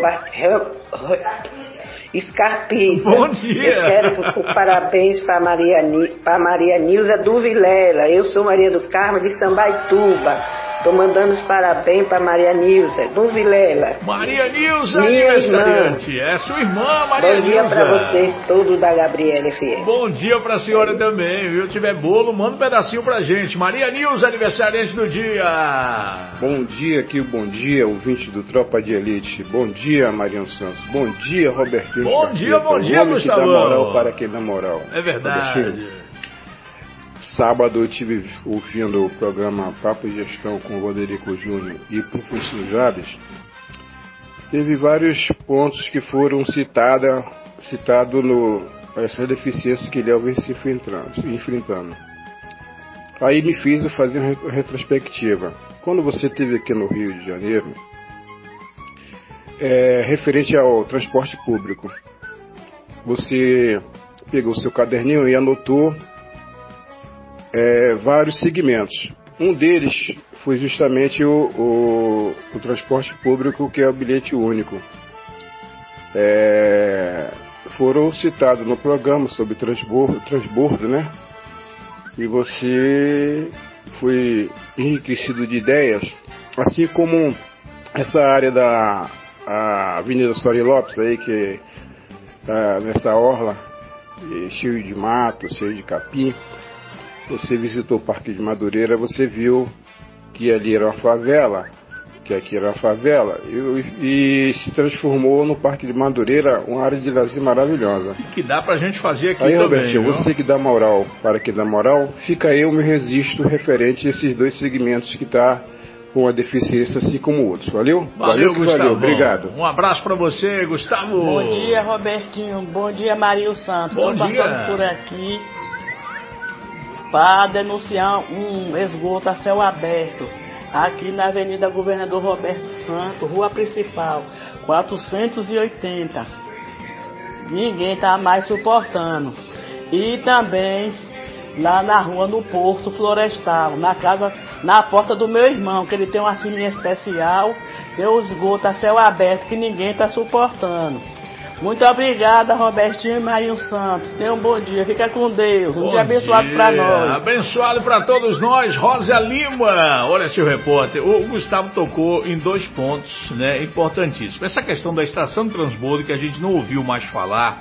Scarpita. Bom dia. Eu quero parabéns para Maria Nilza do Vilela. Eu sou Maria do Carmo de Sambaituba. Estou mandando os parabéns para Maria Nilza do Vilela. Maria Nilza, minha aniversariante. irmã. É sua irmã, Maria Nilza. Bom dia para vocês todos da Gabriela FM. Bom dia para a senhora também, viu? Se tiver bolo, manda um pedacinho pra gente. Maria Nilza, aniversariante do dia. Bom dia, ouvinte do Tropa de Elite. Bom dia, Mariano Santos. Bom dia, Robertinho. Bom dia, Gustavão. Que dá moral para quem dá moral. É verdade. Sábado eu estive ouvindo o programa Papo e Gestão com o Roderico Júnior e o professor Jabes. Teve vários pontos que foram citados essa deficiência que ele vem se enfrentando. Aí me fiz fazer uma retrospectiva. Quando você esteve aqui no Rio de Janeiro, referente ao transporte público, você pegou o seu caderninho e anotou vários segmentos. Um deles foi justamente o transporte público, que é o bilhete único. Foram citados no programa sobre transbordo, né? E você foi enriquecido de ideias, assim como essa área a Avenida Sori Lopes aí, que tá nessa orla, cheio de mato, cheio de capim. Você visitou o Parque de Madureira, você viu que ali era uma favela, que aqui era uma favela, e se transformou no Parque de Madureira uma área de lazer maravilhosa. Que dá pra gente fazer aqui aí, também. Robertinho, você que dá moral para que dá moral, fica eu me resisto referente a esses dois segmentos que tá com a deficiência assim como outros. Valeu? Valeu, Gustavo. Valeu, obrigado. Um abraço pra você, Gustavo. Bom dia, Robertinho. Bom dia, Marinho Santos. Bom Estou dia. passando por aqui para denunciar um esgoto a céu aberto aqui na Avenida Governador Roberto Santos, rua principal, 480. Ninguém está mais suportando. E também lá na rua, no Porto Florestal, na porta do meu irmão, que ele tem uma filhinha especial, tem o esgoto a céu aberto que ninguém está suportando. Muito obrigada, Robertinho e Marinho Santos. Tenha um bom dia, fica com Deus. Um dia abençoado para nós. Abençoado para todos nós. Rosa Lima, olha, seu repórter, o Gustavo tocou em 2 pontos, né, importantíssimos. Essa questão da estação de transbordo, que a gente não ouviu mais falar,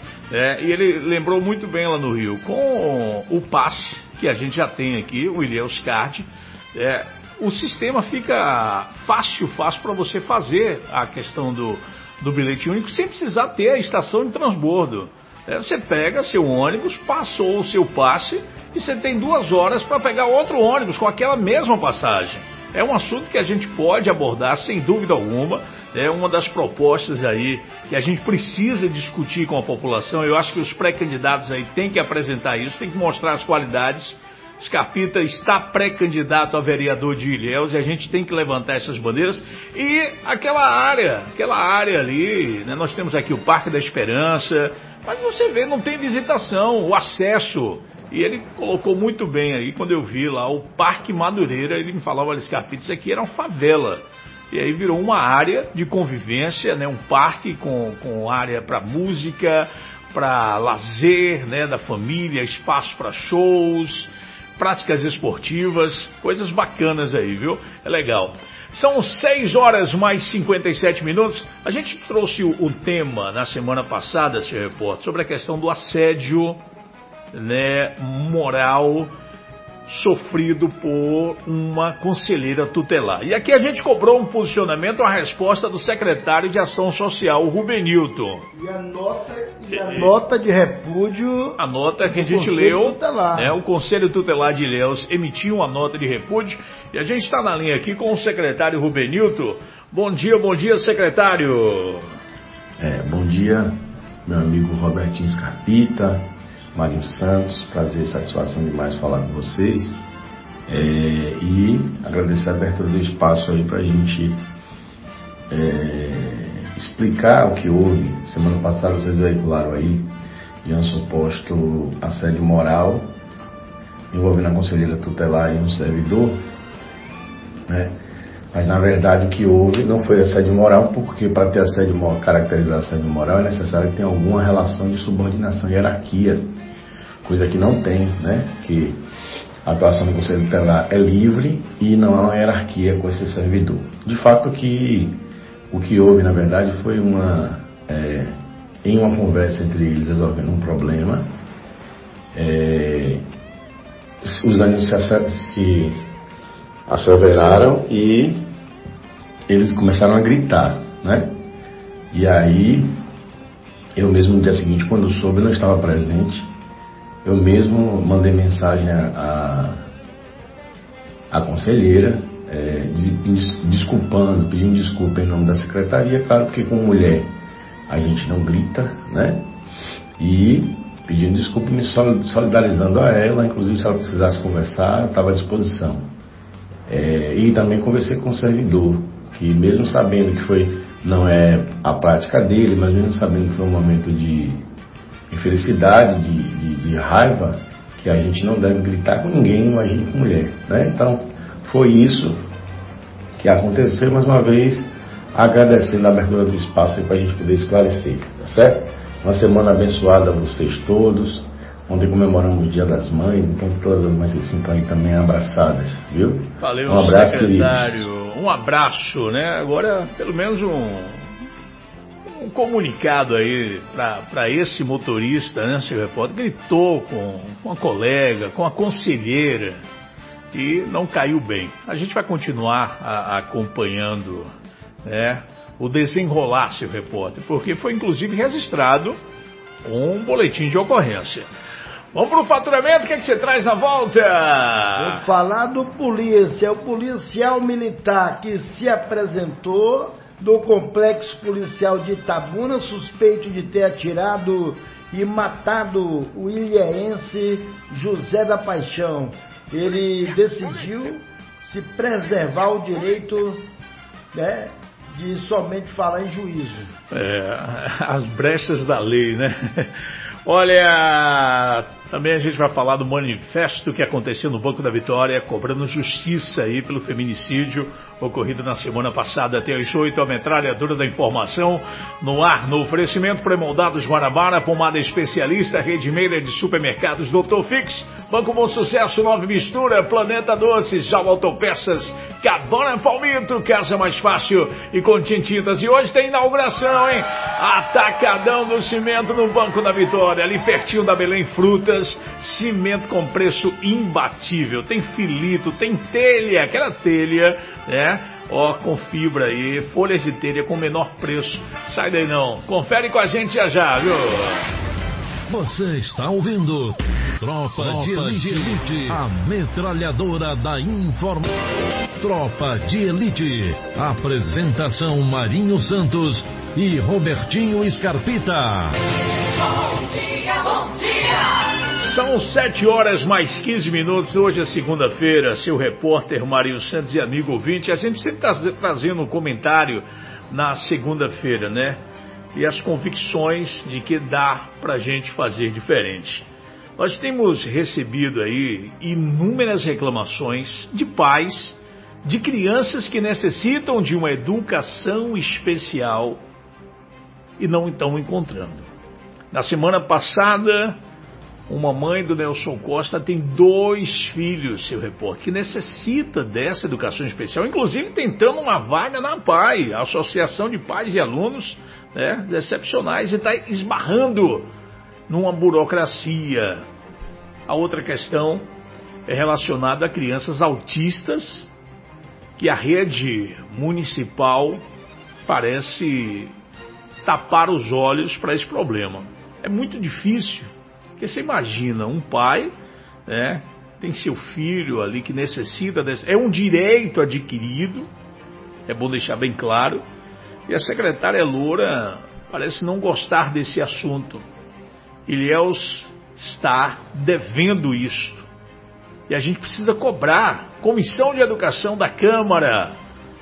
e ele lembrou muito bem lá no Rio, com o passe que a gente já tem aqui, o Ilhéus Card, o sistema fica fácil para você fazer a questão do bilhete único sem precisar ter a estação de transbordo. Você pega seu ônibus, passou o seu passe e você tem 2 horas para pegar outro ônibus com aquela mesma passagem. É um assunto que a gente pode abordar sem dúvida alguma. É uma das propostas aí que a gente precisa discutir com a população. Eu acho que os pré-candidatos aí têm que apresentar isso, têm que mostrar as qualidades. Scapita está pré-candidato a vereador de Ilhéus e a gente tem que levantar essas bandeiras. E aquela área ali, né, nós temos aqui o Parque da Esperança, mas você vê, não tem visitação, o acesso. E ele colocou muito bem aí, quando eu vi lá o Parque Madureira, ele me falava, olha, Scapita, isso aqui era uma favela. E aí virou uma área de convivência, né, um parque com área para música, para lazer, né, da família, espaço para shows, práticas esportivas, coisas bacanas aí, viu? É legal. São 6 horas mais 57 minutos. A gente trouxe o tema na semana passada, seu repórter, sobre a questão do assédio, né, moral sofrido por uma conselheira tutelar. E aqui a gente cobrou um posicionamento, a resposta do secretário de Ação Social, o Rubenilton. E a nota de repúdio... A nota que a gente leu, né, o Conselho Tutelar de Ilhéus emitiu uma nota de repúdio e a gente está na linha aqui com o secretário Rubenilton. Bom dia, secretário. Bom dia, meu amigo Robertinho Scapita, Marinho Santos, prazer e satisfação demais falar com vocês, e agradecer a abertura do espaço aí para a gente explicar o que houve. Semana passada vocês veicularam aí de um suposto assédio moral envolvendo a conselheira tutelar e um servidor, né? Mas na verdade o que houve não foi assédio moral, porque para ter assédio moral, caracterizar assédio moral, é necessário que tenha alguma relação de subordinação e hierarquia, coisa que não tem, né? Que a atuação do Conselho Tutelar é livre e não há uma hierarquia com esse servidor. De fato, o que houve, na verdade, foi em uma conversa entre eles resolvendo um problema, os ânimos se asseveraram e eles começaram a gritar, né? E aí, eu mesmo no dia seguinte, quando soube, não estava presente, eu mesmo mandei mensagem à conselheira, desculpando, pedindo desculpa em nome da secretaria, claro, porque com mulher a gente não grita, né? E pedindo desculpa, me solidarizando a ela, inclusive se ela precisasse conversar, eu estava à disposição. E também conversei com o servidor, que mesmo sabendo que não é a prática dele, mas mesmo sabendo que foi um momento de infelicidade, de raiva, que a gente não deve gritar com ninguém, imagine com mulher, né? Então, foi isso que aconteceu, mais uma vez, agradecendo a abertura do espaço para a gente poder esclarecer, tá certo? Uma semana abençoada a vocês todos. Ontem comemoramos o Dia das Mães, então que todas as mães se sintam aí também abraçadas, viu? Valeu, um abraço, secretário. Queridos. Um abraço, né? Agora, pelo menos um comunicado aí para esse motorista, né, seu repórter, gritou com a colega, com a conselheira e não caiu bem. A gente vai continuar acompanhando, né, o desenrolar, seu repórter, porque foi inclusive registrado um boletim de ocorrência. Vamos para o faturamento, o que você traz na volta? Vou falar do polícia, o policial militar que se apresentou do complexo policial de Itabuna, suspeito de ter atirado e matado o ilhéense José da Paixão. Ele decidiu se preservar o direito, né, de somente falar em juízo. As brechas da lei, né? Olha, também a gente vai falar do manifesto que aconteceu no Banco da Vitória, cobrando justiça aí pelo feminicídio ocorrido na semana passada. Até às 8, a metralhadora da informação no ar, no oferecimento pré-moldados Guanabara, pomada especialista, rede meia de supermercados Dr. Fix, Banco Bom Sucesso, Nove Mistura, Planeta Doces, Jal Autopeças, Cabana Palmito, Casa Mais Fácil e Continha Tintas. E hoje tem inauguração, hein? Atacadão do cimento no Banco da Vitória, ali pertinho da Belém Frutas, cimento com preço imbatível. Tem filito, tem telha, aquela telha, né? Ó, com fibra aí, folhas de telha com menor preço. Sai daí não, confere com a gente já, viu? Você está ouvindo Tropa de Elite, a metralhadora da informação. Tropa de Elite, apresentação Marinho Santos e Robertinho Scarpita. Bom dia, bom dia! São 7 horas mais 15 minutos, hoje é segunda-feira, seu repórter Marinho Santos e amigo ouvinte, a gente sempre está trazendo um comentário na segunda-feira, né? E as convicções de que dá pra gente fazer diferente. Nós temos recebido aí inúmeras reclamações de pais, de crianças que necessitam de uma educação especial e não estão encontrando. Na semana passada, uma mãe do Nelson Costa tem 2 filhos, seu repórter, que necessita dessa educação especial, inclusive tentando uma vaga na PAI, a Associação de Pais e Alunos, né, excepcionais, e está esbarrando numa burocracia. A outra questão é relacionada a crianças autistas, que a rede municipal parece tapar os olhos para esse problema. É muito difícil, porque você imagina um pai, né, tem seu filho ali que necessita desse, é um direito adquirido, é bom deixar bem claro. E a secretária Loura parece não gostar desse assunto. Ilhéus está devendo isso. E a gente precisa cobrar. Comissão de Educação da Câmara.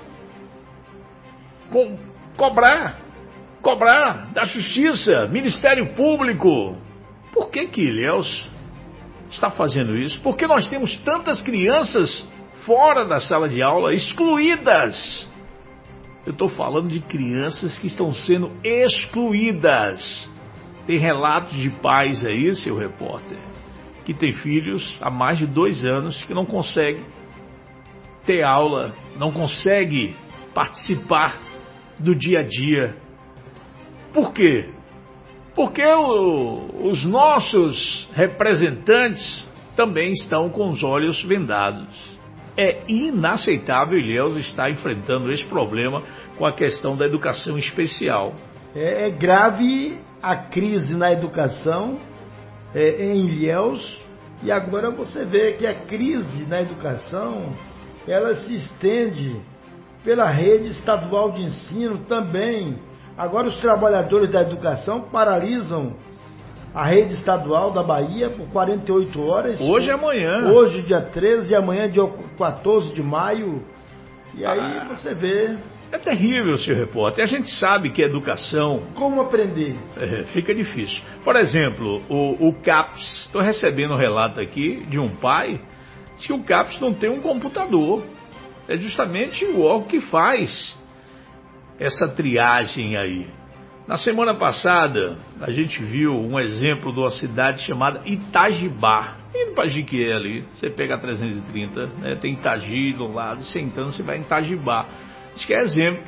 Cobrar da Justiça, Ministério Público. Por que Ilhéus está fazendo isso? Porque nós temos tantas crianças fora da sala de aula, excluídas. Eu estou falando de crianças que estão sendo excluídas. Tem relatos de pais aí, seu repórter, que tem filhos há mais de 2 anos que não conseguem ter aula, não conseguem participar do dia a dia. Por quê? Porque os nossos representantes também estão com os olhos vendados. É inaceitável Ilhéus estar enfrentando esse problema com a questão da educação especial. É grave a crise na educação em Ilhéus, e agora você vê que a crise na educação ela se estende pela rede estadual de ensino também. Agora os trabalhadores da educação paralisam a rede estadual da Bahia por 48 horas. Hoje e amanhã. Hoje, dia 13, e amanhã, dia 14 de maio. E aí você vê. É terrível, seu repórter. A gente sabe que a educação... Como aprender? Fica difícil. Por exemplo, o CAPES. Estou recebendo um relato aqui de um pai que o CAPES não tem um computador. É justamente o órgão que faz essa triagem aí. Na semana passada, a gente viu um exemplo de uma cidade chamada Itajibá. Indo para Jiquié ali, você pega a 330, né, tem Itagi do lado, sentando, você vai em Itajibá. Isso que é exemplo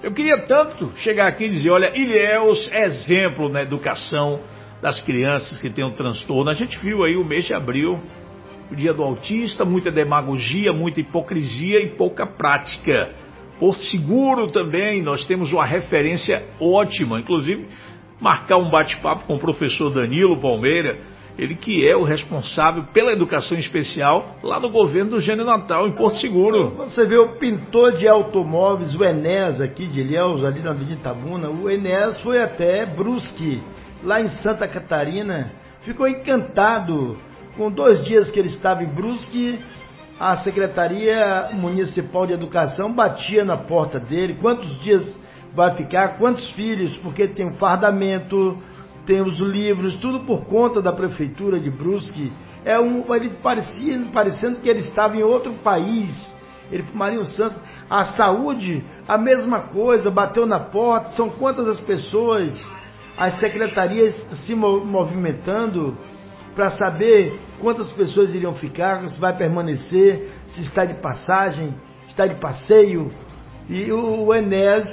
Eu queria tanto chegar aqui e dizer, olha, Ilhéus é exemplo na educação das crianças que têm um transtorno. A gente viu aí o mês de abril, o dia do autista, muita demagogia, muita hipocrisia e pouca prática. Porto Seguro também, nós temos uma referência ótima, inclusive marcar um bate-papo com o professor Danilo Palmeira, ele que é o responsável pela educação especial lá no governo do Gênio Natal, em Porto Seguro. Você vê o pintor de automóveis, o Enéas, aqui de Ilhéus, ali na Avenida Itabuna. O Enéas foi até Brusque, lá em Santa Catarina. Ficou encantado. Com 2 dias que ele estava em Brusque, a Secretaria Municipal de Educação batia na porta dele. Quantos dias vai ficar? Quantos filhos? Porque tem o fardamento, tem os livros, tudo por conta da Prefeitura de Brusque. Parecendo que ele estava em outro país. Marinho Santos, a saúde, a mesma coisa, bateu na porta. São quantas as pessoas, as secretarias se movimentando para saber quantas pessoas iriam ficar, se vai permanecer, se está de passagem, está de passeio. E o Enéas,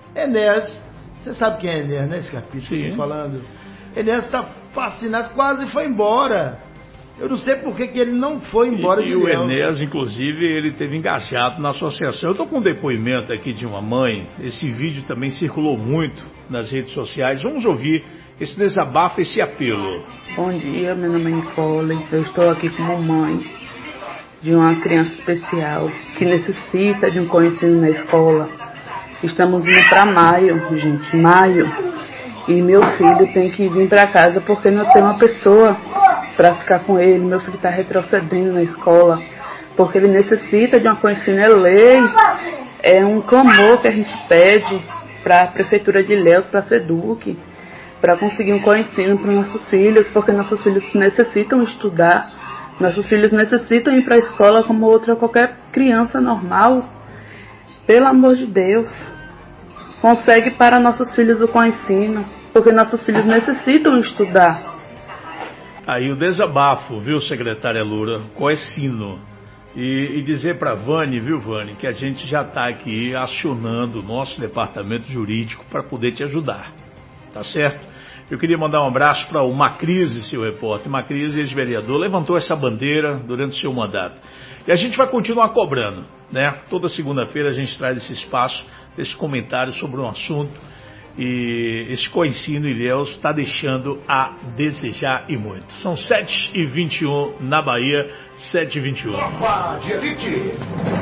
você sabe quem é Enéas, né, Scarpito? Sim. Falando. Enéas está fascinado, quase foi embora. Eu não sei por que ele não foi embora de Ilhéus. E o Enéas, inclusive, ele esteve engajado na associação. Eu estou com um depoimento aqui de uma mãe. Esse vídeo também circulou muito nas redes sociais. Vamos ouvir esse desabafo, esse apelo. Bom dia, meu nome é Nicole. Eu estou aqui como mãe de uma criança especial que necessita de um conhecimento na escola. Estamos indo para maio, gente, maio. E meu filho tem que vir para casa porque não tem uma pessoa para ficar com ele. Meu filho está retrocedendo na escola porque ele necessita de uma conhecimento. É lei, é um clamor que a gente pede para a Prefeitura de Ilhéus, para a SEDUC, para conseguir um conhecimento para nossos filhos, porque nossos filhos necessitam estudar, nossos filhos necessitam ir para a escola como qualquer criança normal. Pelo amor de Deus, consegue para nossos filhos o ensino, porque nossos filhos necessitam estudar. Aí o desabafo, viu, secretária Lura, com o ensino. E dizer para a Vani, viu, Vani, que a gente já está aqui acionando o nosso departamento jurídico para poder te ajudar. Tá certo? Eu queria mandar um abraço para o Macrise, seu repórter. Macrise, ex-vereador, levantou essa bandeira durante o seu mandato. E a gente vai continuar cobrando, né? Toda segunda-feira a gente traz esse espaço, esse comentário sobre um assunto. E esse coensino Ilhéus está deixando a desejar e muito. São 7h21 na Bahia, 7h21. Tropa de Elite.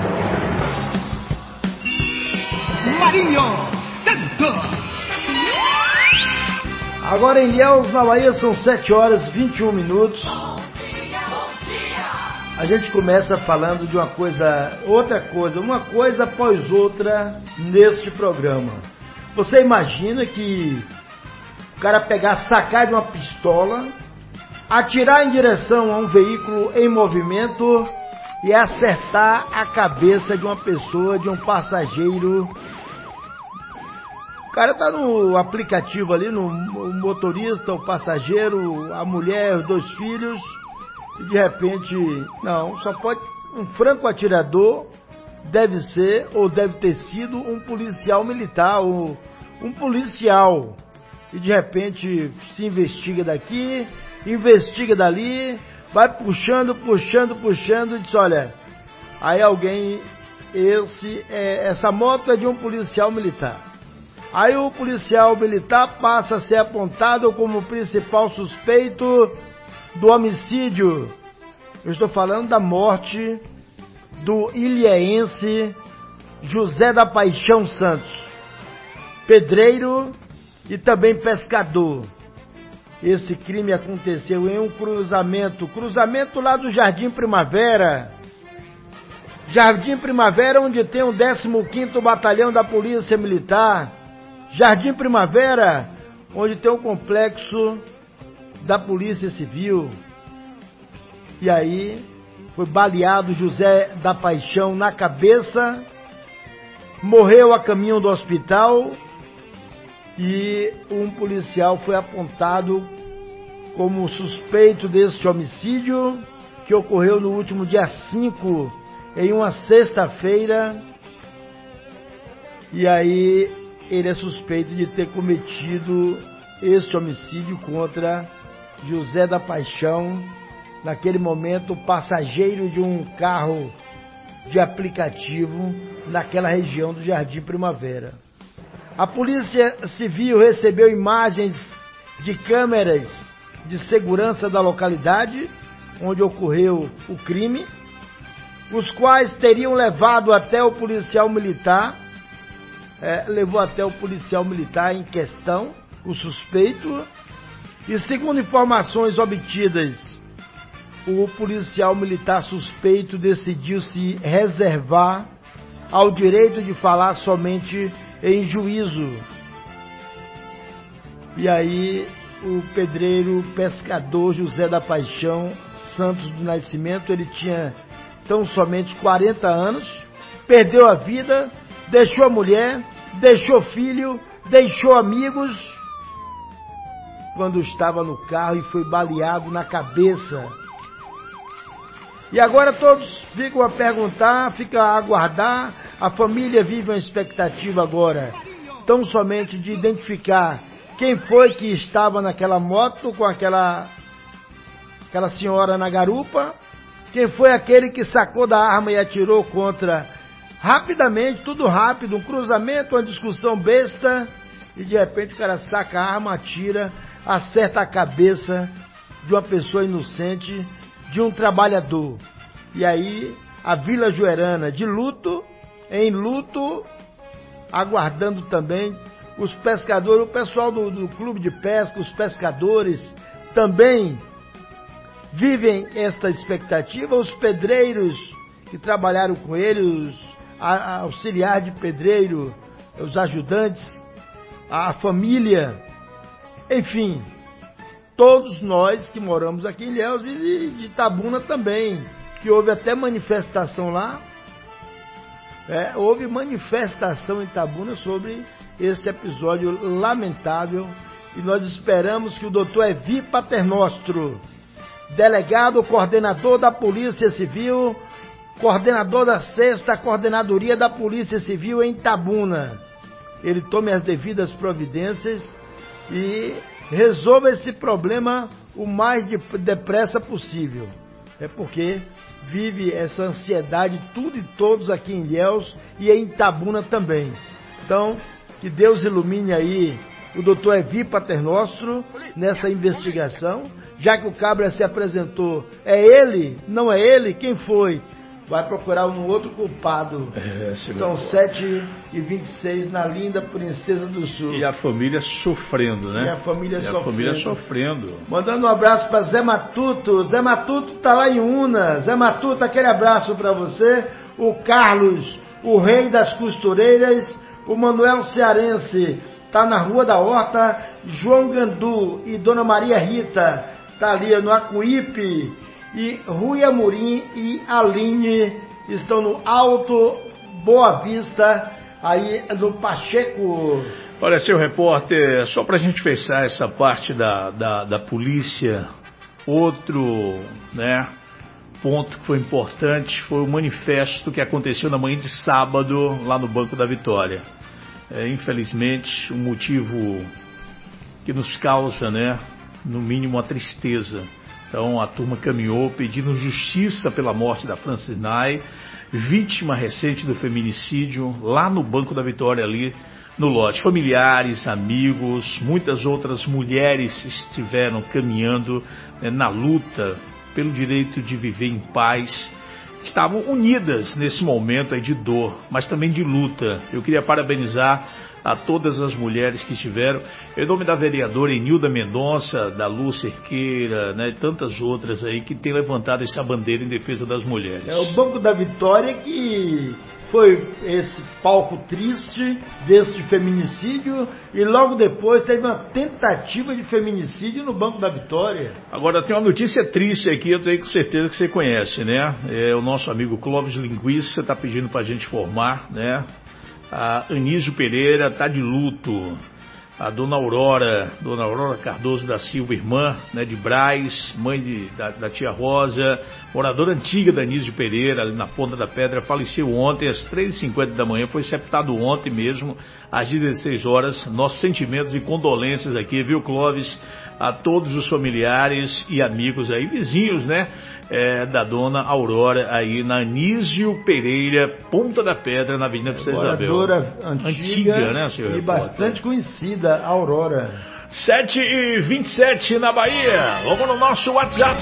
Marinho Santos. Agora em Ilhéus, na Bahia, são 7h21. A gente começa falando de uma coisa após outra neste programa. Você imagina que o cara sacar de uma pistola, atirar em direção a um veículo em movimento e acertar a cabeça de uma pessoa, de um passageiro. O cara tá no aplicativo ali, no motorista, o passageiro, a mulher, os 2 filhos, e de repente, só pode, um franco atirador deve ser, ou deve ter sido, um policial militar, ou um policial, e de repente se investiga daqui, investiga dali, vai puxando, e diz, olha, aí alguém, essa moto é de um policial militar. Aí o policial militar passa a ser apontado como principal suspeito do homicídio. Eu estou falando da morte do ilhéense José da Paixão Santos, pedreiro e também pescador. Esse crime aconteceu em um cruzamento lá do Jardim Primavera, onde tem o 15º Batalhão da Polícia Militar, Jardim Primavera, onde tem o complexo da Polícia Civil. E aí foi baleado José da Paixão na cabeça, morreu a caminho do hospital e um policial foi apontado como suspeito deste homicídio que ocorreu no último dia 5, em uma sexta-feira, E aí ele é suspeito de ter cometido este homicídio contra José da Paixão, naquele momento passageiro de um carro de aplicativo naquela região do Jardim Primavera. A Polícia Civil recebeu imagens de câmeras de segurança da localidade onde ocorreu o crime, os quais teriam levado até o policial militar, levou até o policial militar em questão, o suspeito, e segundo informações obtidas, o policial militar suspeito decidiu se reservar ao direito de falar somente em juízo. E aí o pedreiro pescador José da Paixão Santos do Nascimento, ele tinha tão somente 40 anos, perdeu a vida, deixou a mulher, deixou filho, deixou amigos, quando estava no carro e foi baleado na cabeça. E agora todos ficam a perguntar, ficam a aguardar, a família vive uma expectativa agora, tão somente de identificar quem foi que estava naquela moto com aquela senhora na garupa, quem foi aquele que sacou da arma e atirou contra, rapidamente, tudo rápido, um cruzamento, uma discussão besta, e de repente o cara saca a arma, atira, acerta a cabeça de uma pessoa inocente, de um trabalhador. E aí a Vila Joerana de luto, em luto, aguardando também os pescadores, o pessoal do clube de pesca, os pescadores também vivem esta expectativa, os pedreiros que trabalharam com ele, os auxiliares de pedreiro, os ajudantes, a família, enfim, todos nós que moramos aqui em Ilhéus e de Itabuna também, que houve até manifestação lá, houve manifestação em Itabuna sobre esse episódio lamentável, e nós esperamos que o doutor Evi Paternostro, delegado, coordenador da Polícia Civil, coordenador da 6ª Coordenadoria da Polícia Civil em Itabuna, ele tome as devidas providências e resolva esse problema o mais depressa possível. É porque vive essa ansiedade tudo e todos aqui em Ilhéus e em Itabuna também. Então, que Deus ilumine aí o doutor Evi Paternostro nessa investigação, já que o cabra se apresentou. É ele? Não é ele? Quem foi? Vai procurar um outro culpado. São 7h26 na linda Princesa do Sul. E a família sofrendo, né? E a família sofrendo. Mandando um abraço para Zé Matuto. Zé Matuto tá lá em Una. Zé Matuto, aquele abraço para você. O Carlos, o rei das costureiras. O Manuel Cearense tá na Rua da Horta. João Gandu e Dona Maria Rita tá ali no Acuípe. E Rui Amorim e Aline estão no Alto Boa Vista, aí no Pacheco. Olha, seu repórter, só para a gente fechar essa parte da polícia, outro ponto que foi importante foi o manifesto que aconteceu na manhã de sábado lá no Banco da Vitória. Infelizmente, um motivo que nos causa, no mínimo, a tristeza. Então a turma caminhou pedindo justiça pela morte da Francis Nai, vítima recente do feminicídio, lá no Banco da Vitória, ali no lote. Familiares, amigos, muitas outras mulheres estiveram caminhando na luta pelo direito de viver em paz. Estavam unidas nesse momento aí de dor, mas também de luta. Eu queria parabenizar a todas as mulheres que estiveram, em nome da vereadora Enilda Mendonça, da Lu Cerqueira, e tantas outras aí que têm levantado essa bandeira em defesa das mulheres. É o Banco da Vitória que foi esse palco triste deste feminicídio e logo depois teve uma tentativa de feminicídio no Banco da Vitória. Agora tem uma notícia triste aqui, eu tenho certeza que você conhece, É o nosso amigo Clóvis Linguiça está pedindo para a gente informar, A Anísio Pereira está de luto. a Dona Aurora Cardoso da Silva, irmã, né, de Braz, mãe da tia Rosa, moradora antiga da Anísio Pereira, ali na Ponta da Pedra, faleceu ontem às 3h50 da manhã, foi sepultado ontem mesmo, às 16 horas. Nossos sentimentos e condolências aqui, viu, Clóvis, a todos os familiares e amigos aí, vizinhos, né, da Dona Aurora, aí na Anísio Pereira, Ponta da Pedra, na Avenida Princesa Isabel. Moradora antiga, né, senhor? E bastante conhecida, Aurora. 7h27 na Bahia. Vamos no nosso WhatsApp.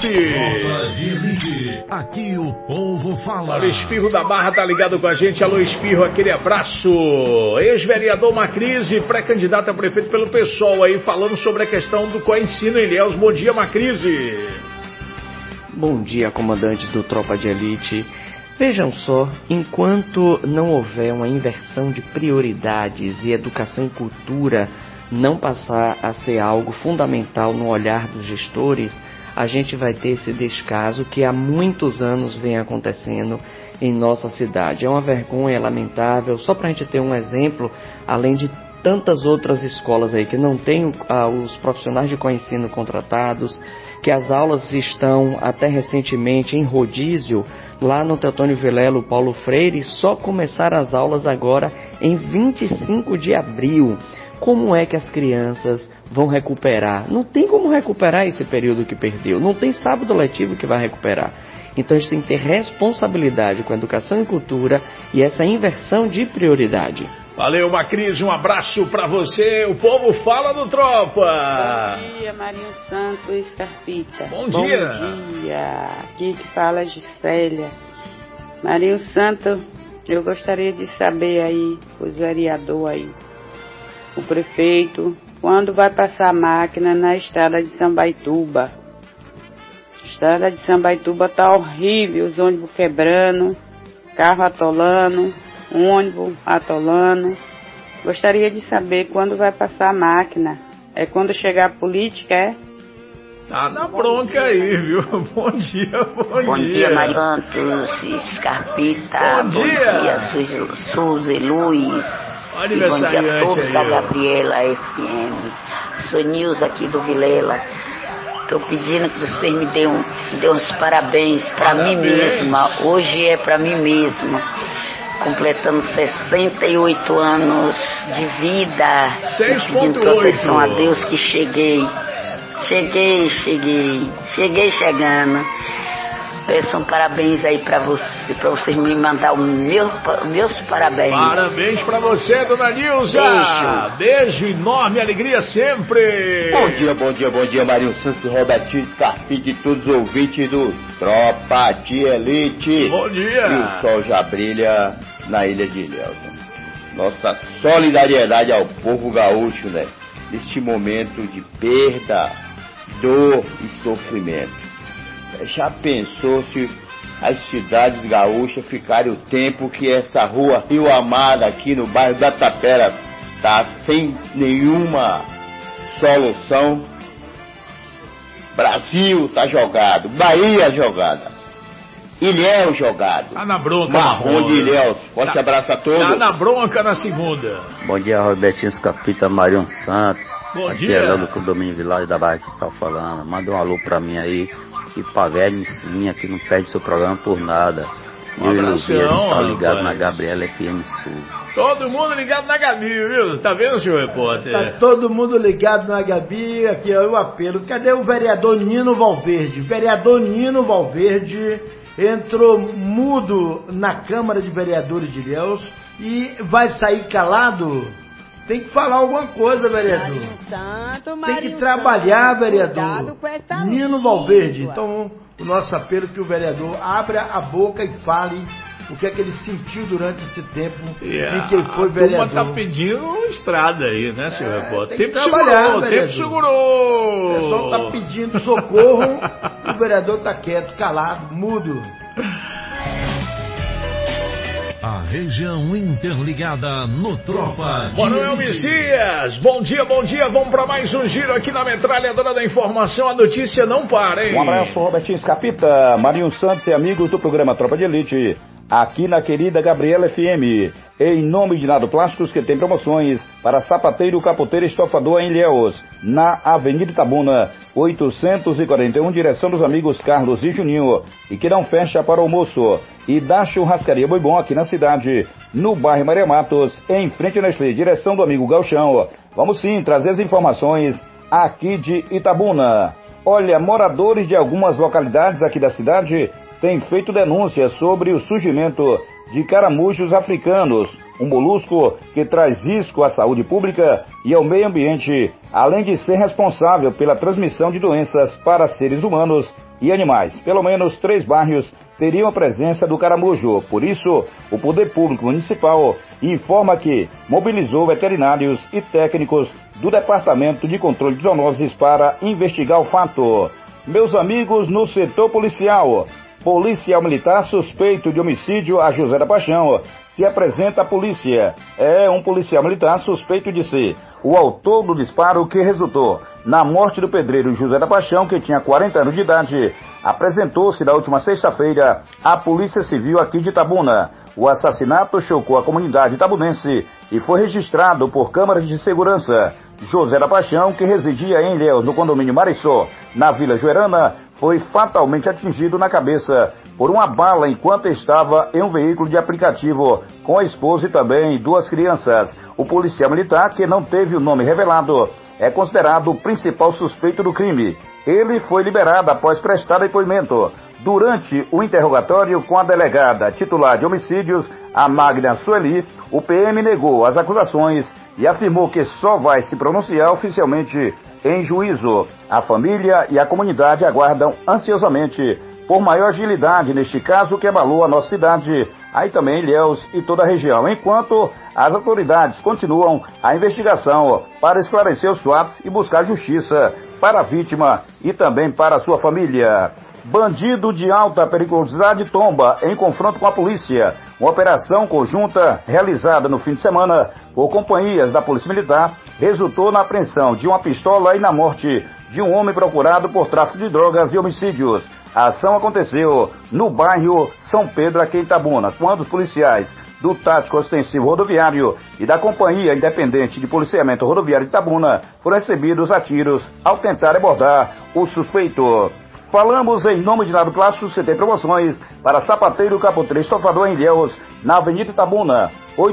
Aqui o povo fala. O Espirro da Barra tá ligado com a gente. Alô, Espirro, aquele abraço. Ex-vereador Macrise, pré-candidato a prefeito pelo PSOL aí, falando sobre a questão do coensino em Ilhéus. Bom dia, Macrise. Bom dia, comandantes do Tropa de Elite. Vejam só, enquanto não houver uma inversão de prioridades e educação e cultura não passar a ser algo fundamental no olhar dos gestores, a gente vai ter esse descaso que há muitos anos vem acontecendo em nossa cidade. É uma vergonha, é lamentável. Só para a gente ter um exemplo, além de tantas outras escolas aí que não têm os profissionais de coensino contratados, que as aulas estão até recentemente em rodízio, lá no Teotônio Vilela, Paulo Freire, só começaram as aulas agora em 25 de abril. Como é que as crianças vão recuperar? Não tem como recuperar esse período que perdeu. Não tem sábado letivo que vai recuperar. Então a gente tem que ter responsabilidade com a educação e cultura e essa inversão de prioridade. Valeu, Macrise, um abraço pra você. O povo fala do Tropa. Bom dia, Marinho Santos Carpita. Bom dia. Bom dia. Aqui que fala é Gisélia. Marinho Santos, eu gostaria de saber aí, os vereadores aí, o prefeito, quando vai passar a máquina na estrada de Sambaituba. A estrada de Sambaituba tá horrível, os ônibus quebrando, carro atolando, ônibus atolando. Gostaria de saber quando vai passar a máquina. É quando chegar a política, é? Tá na bronca aí, viu? Bom dia, bom dia. Mario Santos, Carpita. Bom dia, Suzy, Luiz. E bom dia a todos da Gabriela FM. Sou Nilza aqui do Vilela. Estou pedindo que vocês me dêem uns parabéns para mim mesma. Hoje é para mim mesma. Completando 68 anos de vida. 6.8. Pedindo proteção a Deus que cheguei chegando. Peço um parabéns aí pra vocês me mandar meus parabéns. Parabéns pra você, dona Nilza. Beijo enorme, alegria sempre. Bom dia, Marinho Santos, Robertinho Scarpite e todos os ouvintes do Tropa de Elite. Bom dia. E o sol já brilha na ilha de Ilhéus. Nossa solidariedade ao povo gaúcho, né? Neste momento de perda, dor e sofrimento. Já pensou se as cidades gaúchas ficarem o tempo que essa rua Rio Amada aqui no bairro da Tapera tá sem nenhuma solução? Brasil tá jogado, Bahia jogada, Ilhéus jogado. Tá na bronca, Marrom de Ilhéus. Forte abraço a todos. Tá na bronca na segunda. Bom dia, Robertinho Capita, Marion Santos. Bom aqui dia. É Léo do Condomínio Village da Bahia que tá falando. Manda um alô pra mim aí. E pra velho minha que não perde seu programa por nada. Um eu e o Luzia, a gente tá ligado rapaz. na Gabriela FM Sul. Todo mundo ligado na Gabi, viu? Tá vendo, senhor repórter? Tá todo mundo ligado na Gabi, aqui é o apelo. Cadê o vereador Nino Valverde? Vereador Nino Valverde entrou mudo na Câmara de Vereadores de Ilhéus e vai sair calado? Tem que falar alguma coisa, vereador. Tem que trabalhar, vereador. Nino Valverde. Então, o nosso apelo é que o vereador abra a boca e fale o que é que ele sentiu durante esse tempo em que ele foi vereador. A turma tá pedindo estrada aí, né, senhor repórter? Tem que trabalhar, vereador. Tempo segurou. O pessoal tá pedindo socorro, o vereador tá quieto, calado, mudo. A região interligada no Tropa de Manuel Messias, bom dia, vamos para mais um giro aqui na metralhadora da informação, a notícia não para, hein? Um abraço, Robertinho Capita, Marinho Santos e amigos do programa Tropa de Elite. aqui na querida Gabriela FM. Em nome de Nado Plásticos, que tem promoções para sapateiro, capoteiro e estofador em Ilhéus, na Avenida Itabuna, 841, direção dos amigos Carlos e Juninho, e que não fecha para o almoço. E da Churrascaria Boi Bom, aqui na cidade, no bairro Maria Matos, em frente à Nestlé, direção do amigo Gauchão. Vamos sim trazer as informações aqui de Itabuna. Olha, moradores de algumas localidades aqui da cidade têm feito denúncias sobre o surgimento de caramujos africanos, um molusco que traz risco à saúde pública e ao meio ambiente, além de ser responsável pela transmissão de doenças para seres humanos e animais. Pelo menos 3 bairros teriam a presença do caramujo. Por isso, o Poder Público Municipal informa que mobilizou veterinários e técnicos do Departamento de Controle de Zoonoses para investigar o fato. Meus amigos, no setor policial militar suspeito de homicídio a José da Paixão se apresenta à polícia. É um policial militar suspeito de ser o autor do disparo que resultou na morte do pedreiro José da Paixão, que tinha 40 anos de idade. Apresentou-se na última sexta-feira à Polícia Civil aqui de Itabuna. O assassinato chocou a comunidade itabunense e foi registrado por câmeras de segurança. José da Paixão, que residia em Ilhéus, no condomínio Marissó, na Vila Joerana, foi fatalmente atingido na cabeça por uma bala enquanto estava em um veículo de aplicativo com a esposa e também 2 crianças. O policial militar, que não teve o nome revelado, é considerado o principal suspeito do crime. Ele foi liberado após prestar depoimento. Durante o interrogatório com a delegada titular de homicídios, a Magna Sueli, o PM negou as acusações e afirmou que só vai se pronunciar oficialmente em juízo. A família e a comunidade aguardam ansiosamente por maior agilidade neste caso que abalou a nossa cidade, aí também Ilhéus e toda a região, enquanto as autoridades continuam a investigação para esclarecer os fatos e buscar justiça para a vítima e também para a sua família. Bandido de alta periculosidade tomba em confronto com a polícia. Uma operação conjunta realizada no fim de semana por companhias da Polícia Militar resultou na apreensão de uma pistola e na morte de um homem procurado por tráfico de drogas e homicídios. A ação aconteceu no bairro São Pedro, aqui em Itabuna, quando os policiais do Tático Ostensivo Rodoviário e da Companhia Independente de Policiamento Rodoviário de Itabuna foram recebidos a tiros ao tentar abordar o suspeito. Falamos em nome de Nado Plásticos, que tem promoções para sapateiro, capoteiro, estofador em Ilhéus, na Avenida Itabuna,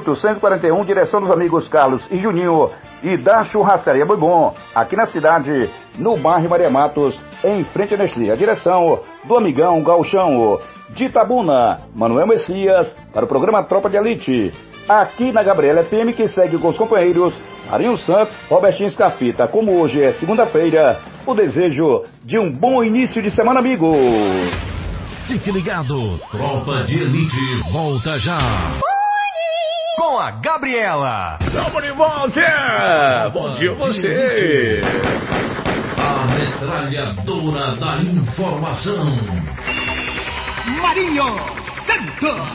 841, direção dos amigos Carlos e Juninho, e da Churrascaria Boi Bom, aqui na cidade, no bairro Maria Matos, em frente à Nestlé. A direção do amigão Gauchão. De Itabuna, Manuel Messias, para o programa Tropa de Elite. Aqui na Gabriela FM, que segue com os companheiros Marinho Santos, Robertinho Scarpita. Como hoje é segunda-feira, o desejo de um bom início de semana, amigo. Fique ligado, Tropa de Elite volta já. Com a Gabriela. Tamo de volta! Bom dia a você! A metralhadora da informação. Marinho Santos.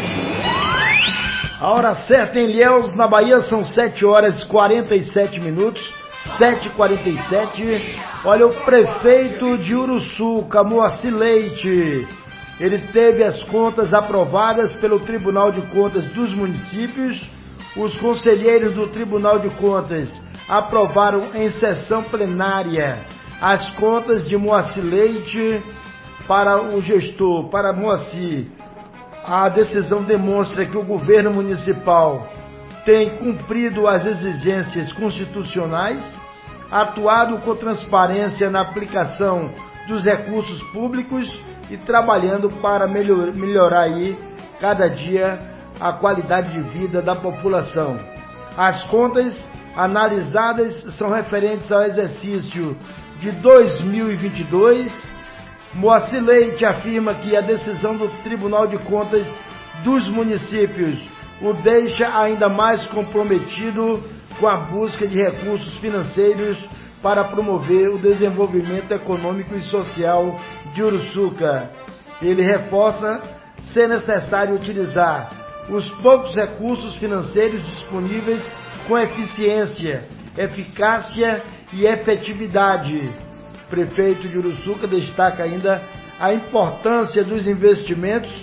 A hora certa em Ilhéus, na Bahia, são 7h47, 7h47. Olha, o prefeito de Uruçuca, Moacir Leite, ele teve as contas aprovadas pelo Tribunal de Contas dos municípios. Os conselheiros do Tribunal de Contas aprovaram em sessão plenária as contas de Moacir Leite para o gestor, para Moacir. A decisão demonstra que o governo municipal tem cumprido as exigências constitucionais, atuado com transparência na aplicação dos recursos públicos e trabalhando para melhorar aí cada dia a qualidade de vida da população. As contas analisadas são referentes ao exercício de 2022. Moacir Leite afirma que a decisão do Tribunal de Contas dos municípios o deixa ainda mais comprometido com a busca de recursos financeiros para promover o desenvolvimento econômico e social de Uruçuca. Ele reforça ser necessário utilizar os poucos recursos financeiros disponíveis com eficiência, eficácia e efetividade. Prefeito de Uruçuca destaca ainda a importância dos investimentos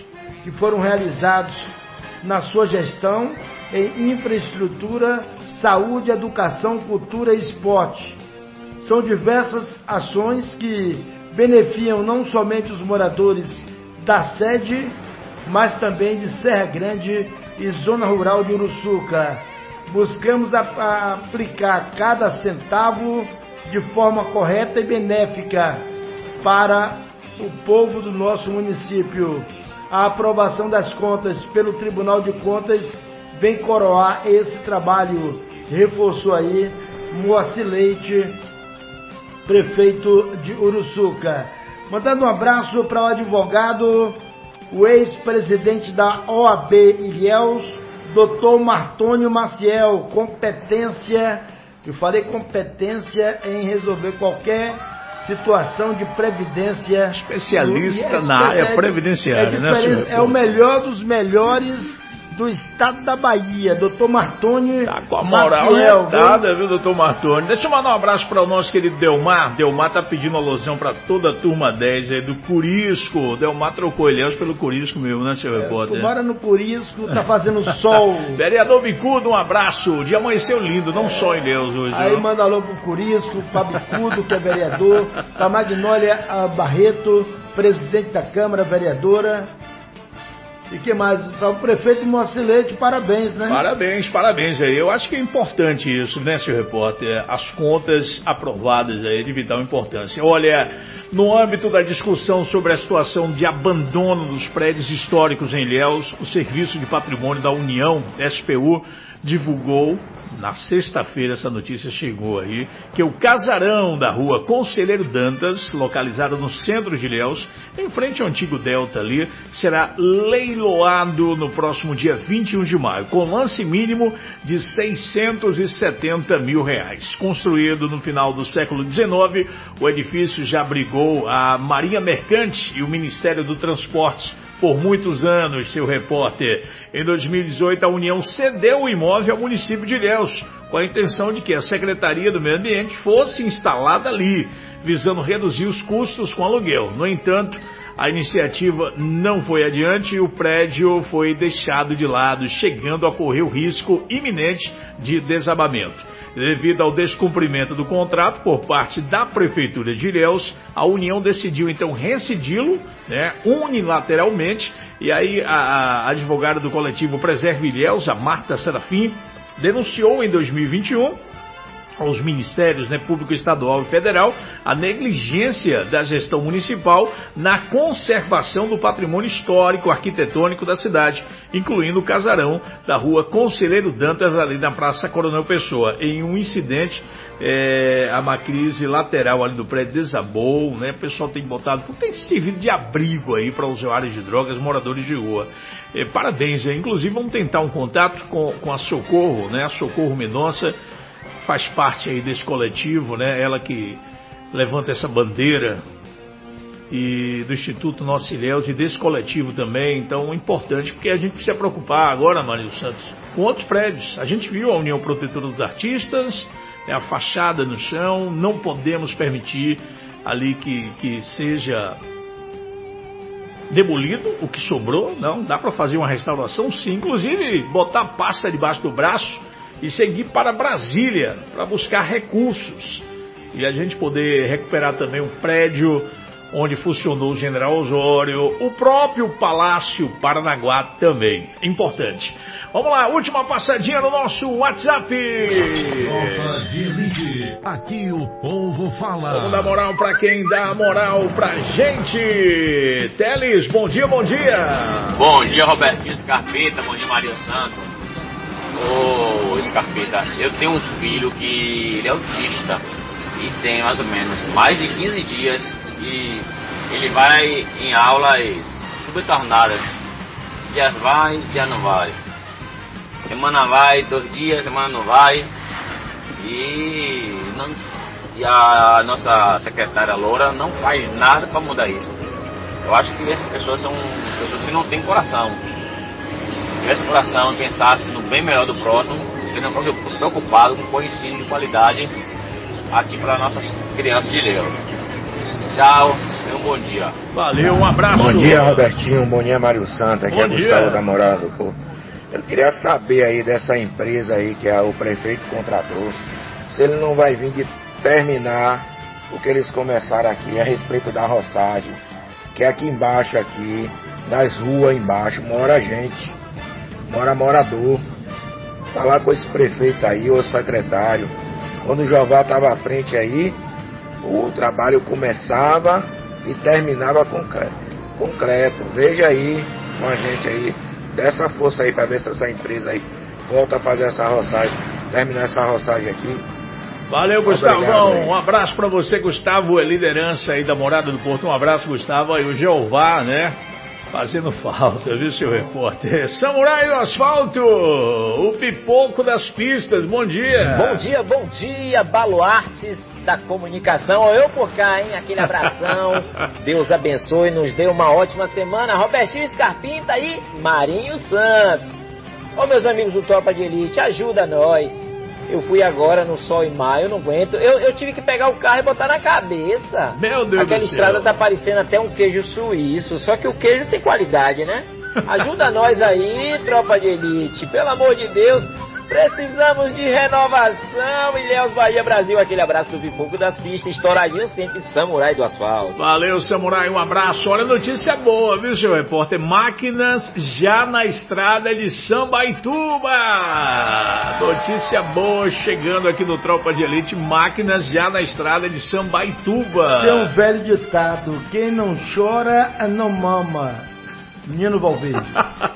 que foram realizados na sua gestão em infraestrutura, saúde, educação, cultura e esporte. São diversas ações que beneficiam não somente os moradores da sede, mas também de Serra Grande e zona rural de Uruçuca. Buscamos aplicar cada centavo de forma correta e benéfica para o povo do nosso município. A aprovação das contas pelo Tribunal de Contas vem coroar esse trabalho. Reforçou aí Moacir Leite, prefeito de Uruçuca. Mandando um abraço para o advogado, o ex-presidente da OAB Ilhéus, Dr. Martônio Maciel. Competência, eu falei competência em resolver qualquer situação de previdência. Especialista na área previdenciária, né, senhor? É o melhor dos melhores do estado da Bahia, doutor Martônio. Tá com a moral retada, viu, doutor Martônio? Deixa eu mandar um abraço para o nosso querido Delmar. Delmar tá pedindo alusão para toda a turma 10 aí do Curisco. Delmar trocou Ilhéus pelo Curisco mesmo, né, senhor repórter? Tu mora no Curisco, tá fazendo sol. Vereador Bicudo, um abraço. O dia amanheceu lindo, não só em Ilhéus hoje. Aí manda alô pro Curisco, pra Bicudo, que é vereador, pra Magnólia Barreto, presidente da Câmara, vereadora. E que mais? Para o prefeito Moacir Leite, parabéns, né? Parabéns aí. Eu acho que é importante isso, né, senhor repórter? As contas aprovadas aí de vital importância. Olha, no âmbito da discussão sobre a situação de abandono dos prédios históricos em Ilhéus, o Serviço de Patrimônio da União, SPU, divulgou, na sexta-feira essa notícia chegou aí, que o casarão da rua Conselheiro Dantas, localizado no centro de Ilhéus, em frente ao antigo Delta ali, será leiloado no próximo dia 21 de maio, com lance mínimo de R$670 mil. Construído no final do século XIX, o edifício já abrigou a Marinha Mercante e o Ministério do Transporte por muitos anos, seu repórter. Em 2018, a União cedeu o imóvel ao município de Ilhéus, com a intenção de que a Secretaria do Meio Ambiente fosse instalada ali, visando reduzir os custos com aluguel. No entanto, a iniciativa não foi adiante e o prédio foi deixado de lado, chegando a correr o risco iminente de desabamento. Devido ao descumprimento do contrato por parte da Prefeitura de Ilhéus, a União decidiu então rescindi-lo, né, unilateralmente, e aí a advogada do coletivo Preserve Ilhéus, a Marta Serafim, denunciou em 2021 aos Ministérios, né, Público Estadual e Federal a negligência da gestão municipal na conservação do patrimônio histórico arquitetônico da cidade, incluindo o casarão da rua Conselheiro Dantas, ali na Praça Coronel Pessoa. Em um incidente, a macrise lateral ali do prédio desabou, né? O pessoal tem botado, tem servido de abrigo aí para usuários de drogas, moradores de rua. Parabéns, inclusive vamos tentar um contato com a Socorro, né? A Socorro Mendonça faz parte aí desse coletivo, né? Ela que levanta essa bandeira e do Instituto Nossa Ilhéus e desse coletivo também. Então, importante, porque a gente precisa preocupar agora, Marinho Santos, com outros prédios. A gente viu a União Protetora dos Artistas, a fachada no chão, não podemos permitir ali que seja demolido o que sobrou, não, dá para fazer uma restauração sim, inclusive botar a pasta debaixo do braço e seguir para Brasília para buscar recursos e a gente poder recuperar também um prédio onde funcionou o General Osório, o próprio Palácio Paranaguá também, importante. Vamos lá, última passadinha no nosso WhatsApp. Tropa de Elite, aqui o povo fala. Vamos dar moral pra quem dá moral pra gente. Teles, bom dia, bom dia. Bom dia, Robertinho Scarpeta, bom dia, Maria Santos. Ô, Scarpeta, eu tenho um filho que ele é autista e tem mais ou menos mais de 15 dias e ele vai em aulas subtornadas. Dias vai, dia não vai. Semana vai, 2 dias, semana não vai. E a nossa secretária Loura não faz nada para mudar isso. Eu acho que essas pessoas são pessoas que não têm coração. Se tivesse coração e pensasse no bem melhor do próximo, seriam preocupados com o ensino de qualidade aqui para nossas crianças de Ilhéus. Tchau, tenham um bom dia. Valeu, um abraço. Bom dia, Robertinho. Bom dia, Mário Santos. Aqui Bom é dia. Gustavo da Morada do Povo. Eu queria saber aí dessa empresa aí que o prefeito contratou, se ele não vai vir de terminar o que eles começaram aqui a respeito da roçagem, que é aqui embaixo, aqui, nas ruas embaixo, mora gente, mora morador. Falar com esse prefeito aí, ou secretário, quando o Joval estava à frente aí, o trabalho começava e terminava concreto. Veja aí com a gente aí, dê essa força aí para ver se essa empresa aí volta a fazer essa roçagem, terminar essa roçagem aqui. Valeu, Gustavão. Obrigado, um abraço pra você, Gustavo, é liderança aí da Morada do Porto. Um abraço, Gustavo. Aí o Jeová, né? Fazendo falta, viu, seu repórter? Samurai do Asfalto, o pipoco das pistas. Bom dia. Bom dia, baluartes da comunicação. Ó, eu por cá, hein? Aquele abração. Deus abençoe, nos dê uma ótima semana. Robertinho Scarpinta e Marinho Santos. Ó, meus amigos do Tropa de Elite, ajuda nós. Eu fui agora no Sol em Maio, não aguento. Eu tive que pegar o carro e botar na cabeça. Meu Deus Aquela do céu. estrada tá parecendo até um queijo suíço. Só que o queijo tem qualidade, né? Ajuda nós aí, Tropa de Elite. Pelo amor de Deus, precisamos de renovação. Ilhéus, Bahia, Brasil. Aquele abraço do pipoco das pistas. Estouradinho sempre, Samurai do Asfalto. Valeu, Samurai, um abraço. Olha, notícia boa, viu, seu repórter? Máquinas já na estrada de Sambaituba. Notícia boa chegando aqui no Tropa de Elite. Máquinas já na estrada de Sambaituba. Tem um velho ditado: quem não chora, não mama. Menino Valverde.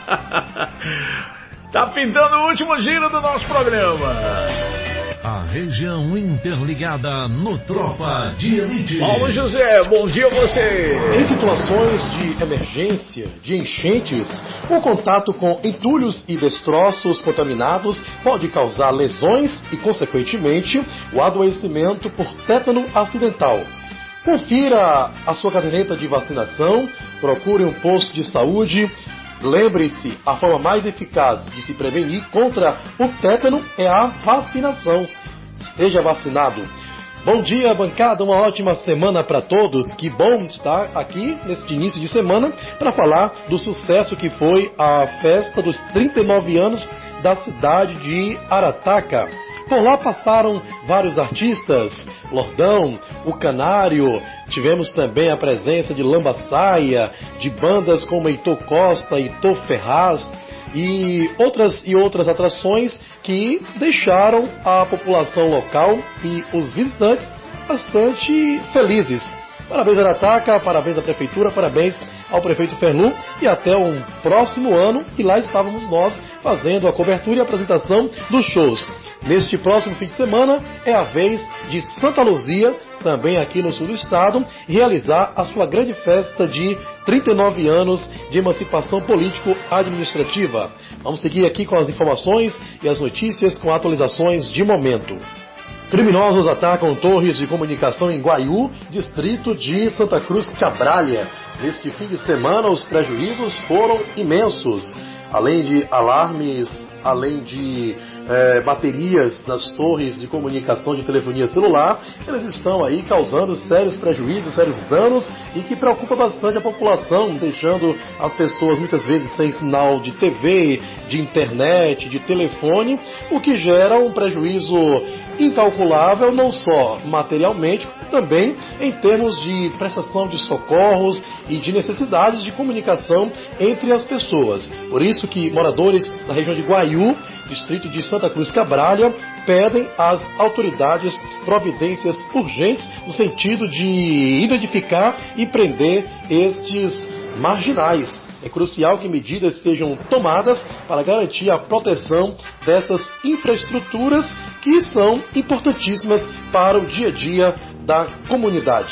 Tá pintando o último giro do nosso programa. A região interligada no Tropa de Elite. Paulo José, bom dia a você. Em situações de emergência, de enchentes, o contato com entulhos e destroços contaminados pode causar lesões e, consequentemente, o adoecimento por tétano acidental. Confira a sua caderneta de vacinação, procure um posto de saúde. Lembre-se, a forma mais eficaz de se prevenir contra o tétano é a vacinação. Esteja vacinado. Bom dia, bancada, uma ótima semana para todos. Que bom estar aqui neste início de semana para falar do sucesso que foi a festa dos 39 anos da cidade de Arataca. Por lá passaram vários artistas, Lordão, O Canário, tivemos também a presença de Lambaçaia, de bandas como Heitor Costa, Heitor Ferraz e outras atrações que deixaram a população local e os visitantes bastante felizes. Parabéns, Arataca, parabéns à Prefeitura, parabéns ao Prefeito Ferlu e até um próximo ano. E lá estávamos nós fazendo a cobertura e apresentação dos shows. Neste próximo fim de semana é a vez de Santa Luzia, também aqui no sul do estado, realizar a sua grande festa de 39 anos de emancipação político-administrativa. Vamos seguir aqui com as informações e as notícias com atualizações de momento. Criminosos atacam torres de comunicação em Guaiú, distrito de Santa Cruz Cabralha. Neste fim de semana, os prejuízos foram imensos. Além de alarmes, além de baterias nas torres de comunicação de telefonia celular, eles estão aí causando sérios prejuízos, sérios danos e que preocupa bastante a população, deixando as pessoas muitas vezes sem sinal de TV, de internet, de telefone, o que gera um prejuízo incalculável, não só materialmente, também em termos de prestação de socorros e de necessidades de comunicação entre as pessoas. Por isso que moradores da região de Guaiú, distrito de Santa Cruz Cabralha, pedem às autoridades providências urgentes no sentido de identificar e prender estes marginais. É crucial que medidas sejam tomadas para garantir a proteção dessas infraestruturas que são importantíssimas para o dia a dia da comunidade.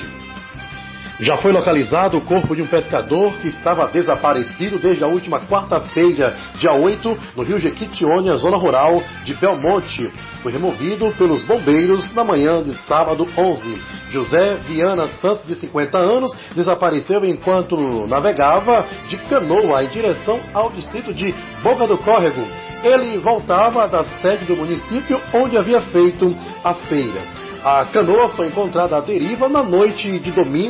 Já foi localizado o corpo de um pescador que estava desaparecido desde a última quarta-feira, dia 8, no rio Jequitinhonha, zona rural de Belmonte. Foi removido pelos bombeiros na manhã de sábado 11. José Viana Santos, de 50 anos, desapareceu enquanto navegava de canoa em direção ao distrito de Boca do Córrego. Ele voltava da sede do município onde havia feito a feira. A canoa foi encontrada à deriva na noite de domingo,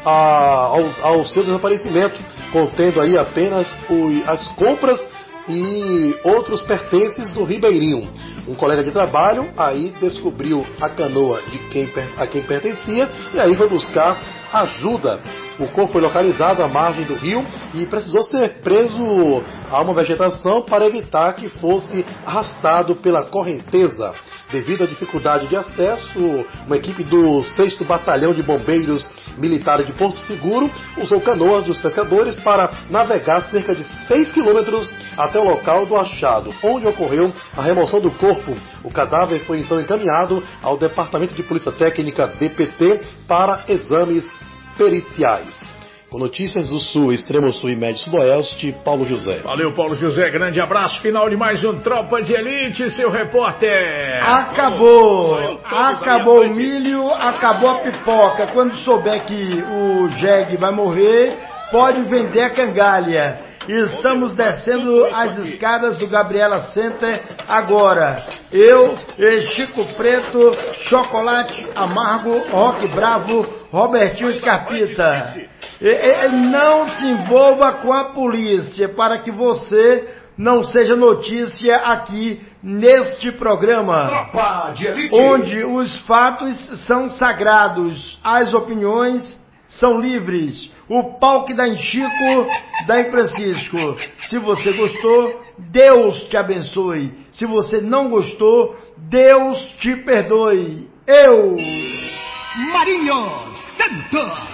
ao seu desaparecimento, contendo aí apenas as compras e outros pertences do ribeirinho. Um colega de trabalho aí descobriu a canoa a quem pertencia e aí foi buscar ajuda. O corpo foi localizado à margem do rio e precisou ser preso a uma vegetação para evitar que fosse arrastado pela correnteza. Devido à dificuldade de acesso, uma equipe do 6º Batalhão de Bombeiros Militares de Porto Seguro usou canoas dos pescadores para navegar cerca de 6 quilômetros até o local do achado, onde ocorreu a remoção do corpo. O cadáver foi então encaminhado ao Departamento de Polícia Técnica, DPT, para exames periciais. Com notícias do Sul, Extremo Sul e Médio Sudoeste, Paulo José. Valeu, Paulo José. Grande abraço. Final de mais um Tropa de Elite, seu repórter. Acabou o milho, acabou a pipoca. Quando souber que o jegue vai morrer, pode vender a cangalha. Estamos descendo as escadas do Gabriela Center agora. Eu, Chico Preto, Chocolate Amargo, Rock Bravo, Robertinho Scarpita. Não se envolva com a polícia para que você não seja notícia aqui neste programa. Tropa de Elite. Onde os fatos são sagrados, as opiniões são livres. O pau que dá em Chico, dá em Francisco. Se você gostou, Deus te abençoe. Se você não gostou, Deus te perdoe. Eu, Marinho Santos.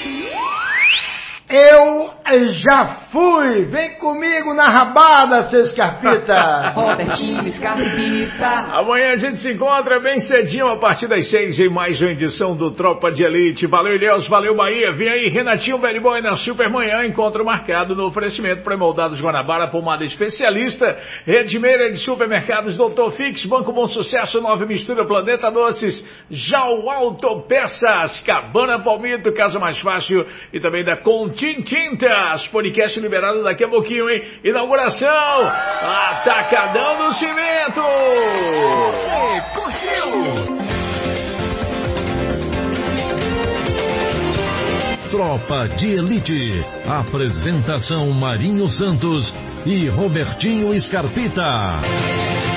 Eu já fui! Vem comigo na rabada, seu Scarpita! Robertinho Scarpita. Amanhã a gente se encontra bem cedinho, a partir das 6 em mais uma edição do Tropa de Elite. Valeu, Ilhéus, valeu, Bahia. Vem aí, Renatinho Bad Boy na Supermanhã. Encontro marcado no oferecimento pré-moldados Guanabara, pomada especialista, Redmeira de Supermercados, Doutor Fix, Banco Bom Sucesso, Nova Mistura, Planeta Doces, Jau Autopeças, Cabana Palmito, Casa Mais Fácil e também da Tintas, podcast liberado daqui a pouquinho, hein? Inauguração, Atacadão do Cimento. Curtiu? Tropa de Elite. Apresentação Marinho Santos e Robertinho Scarpita.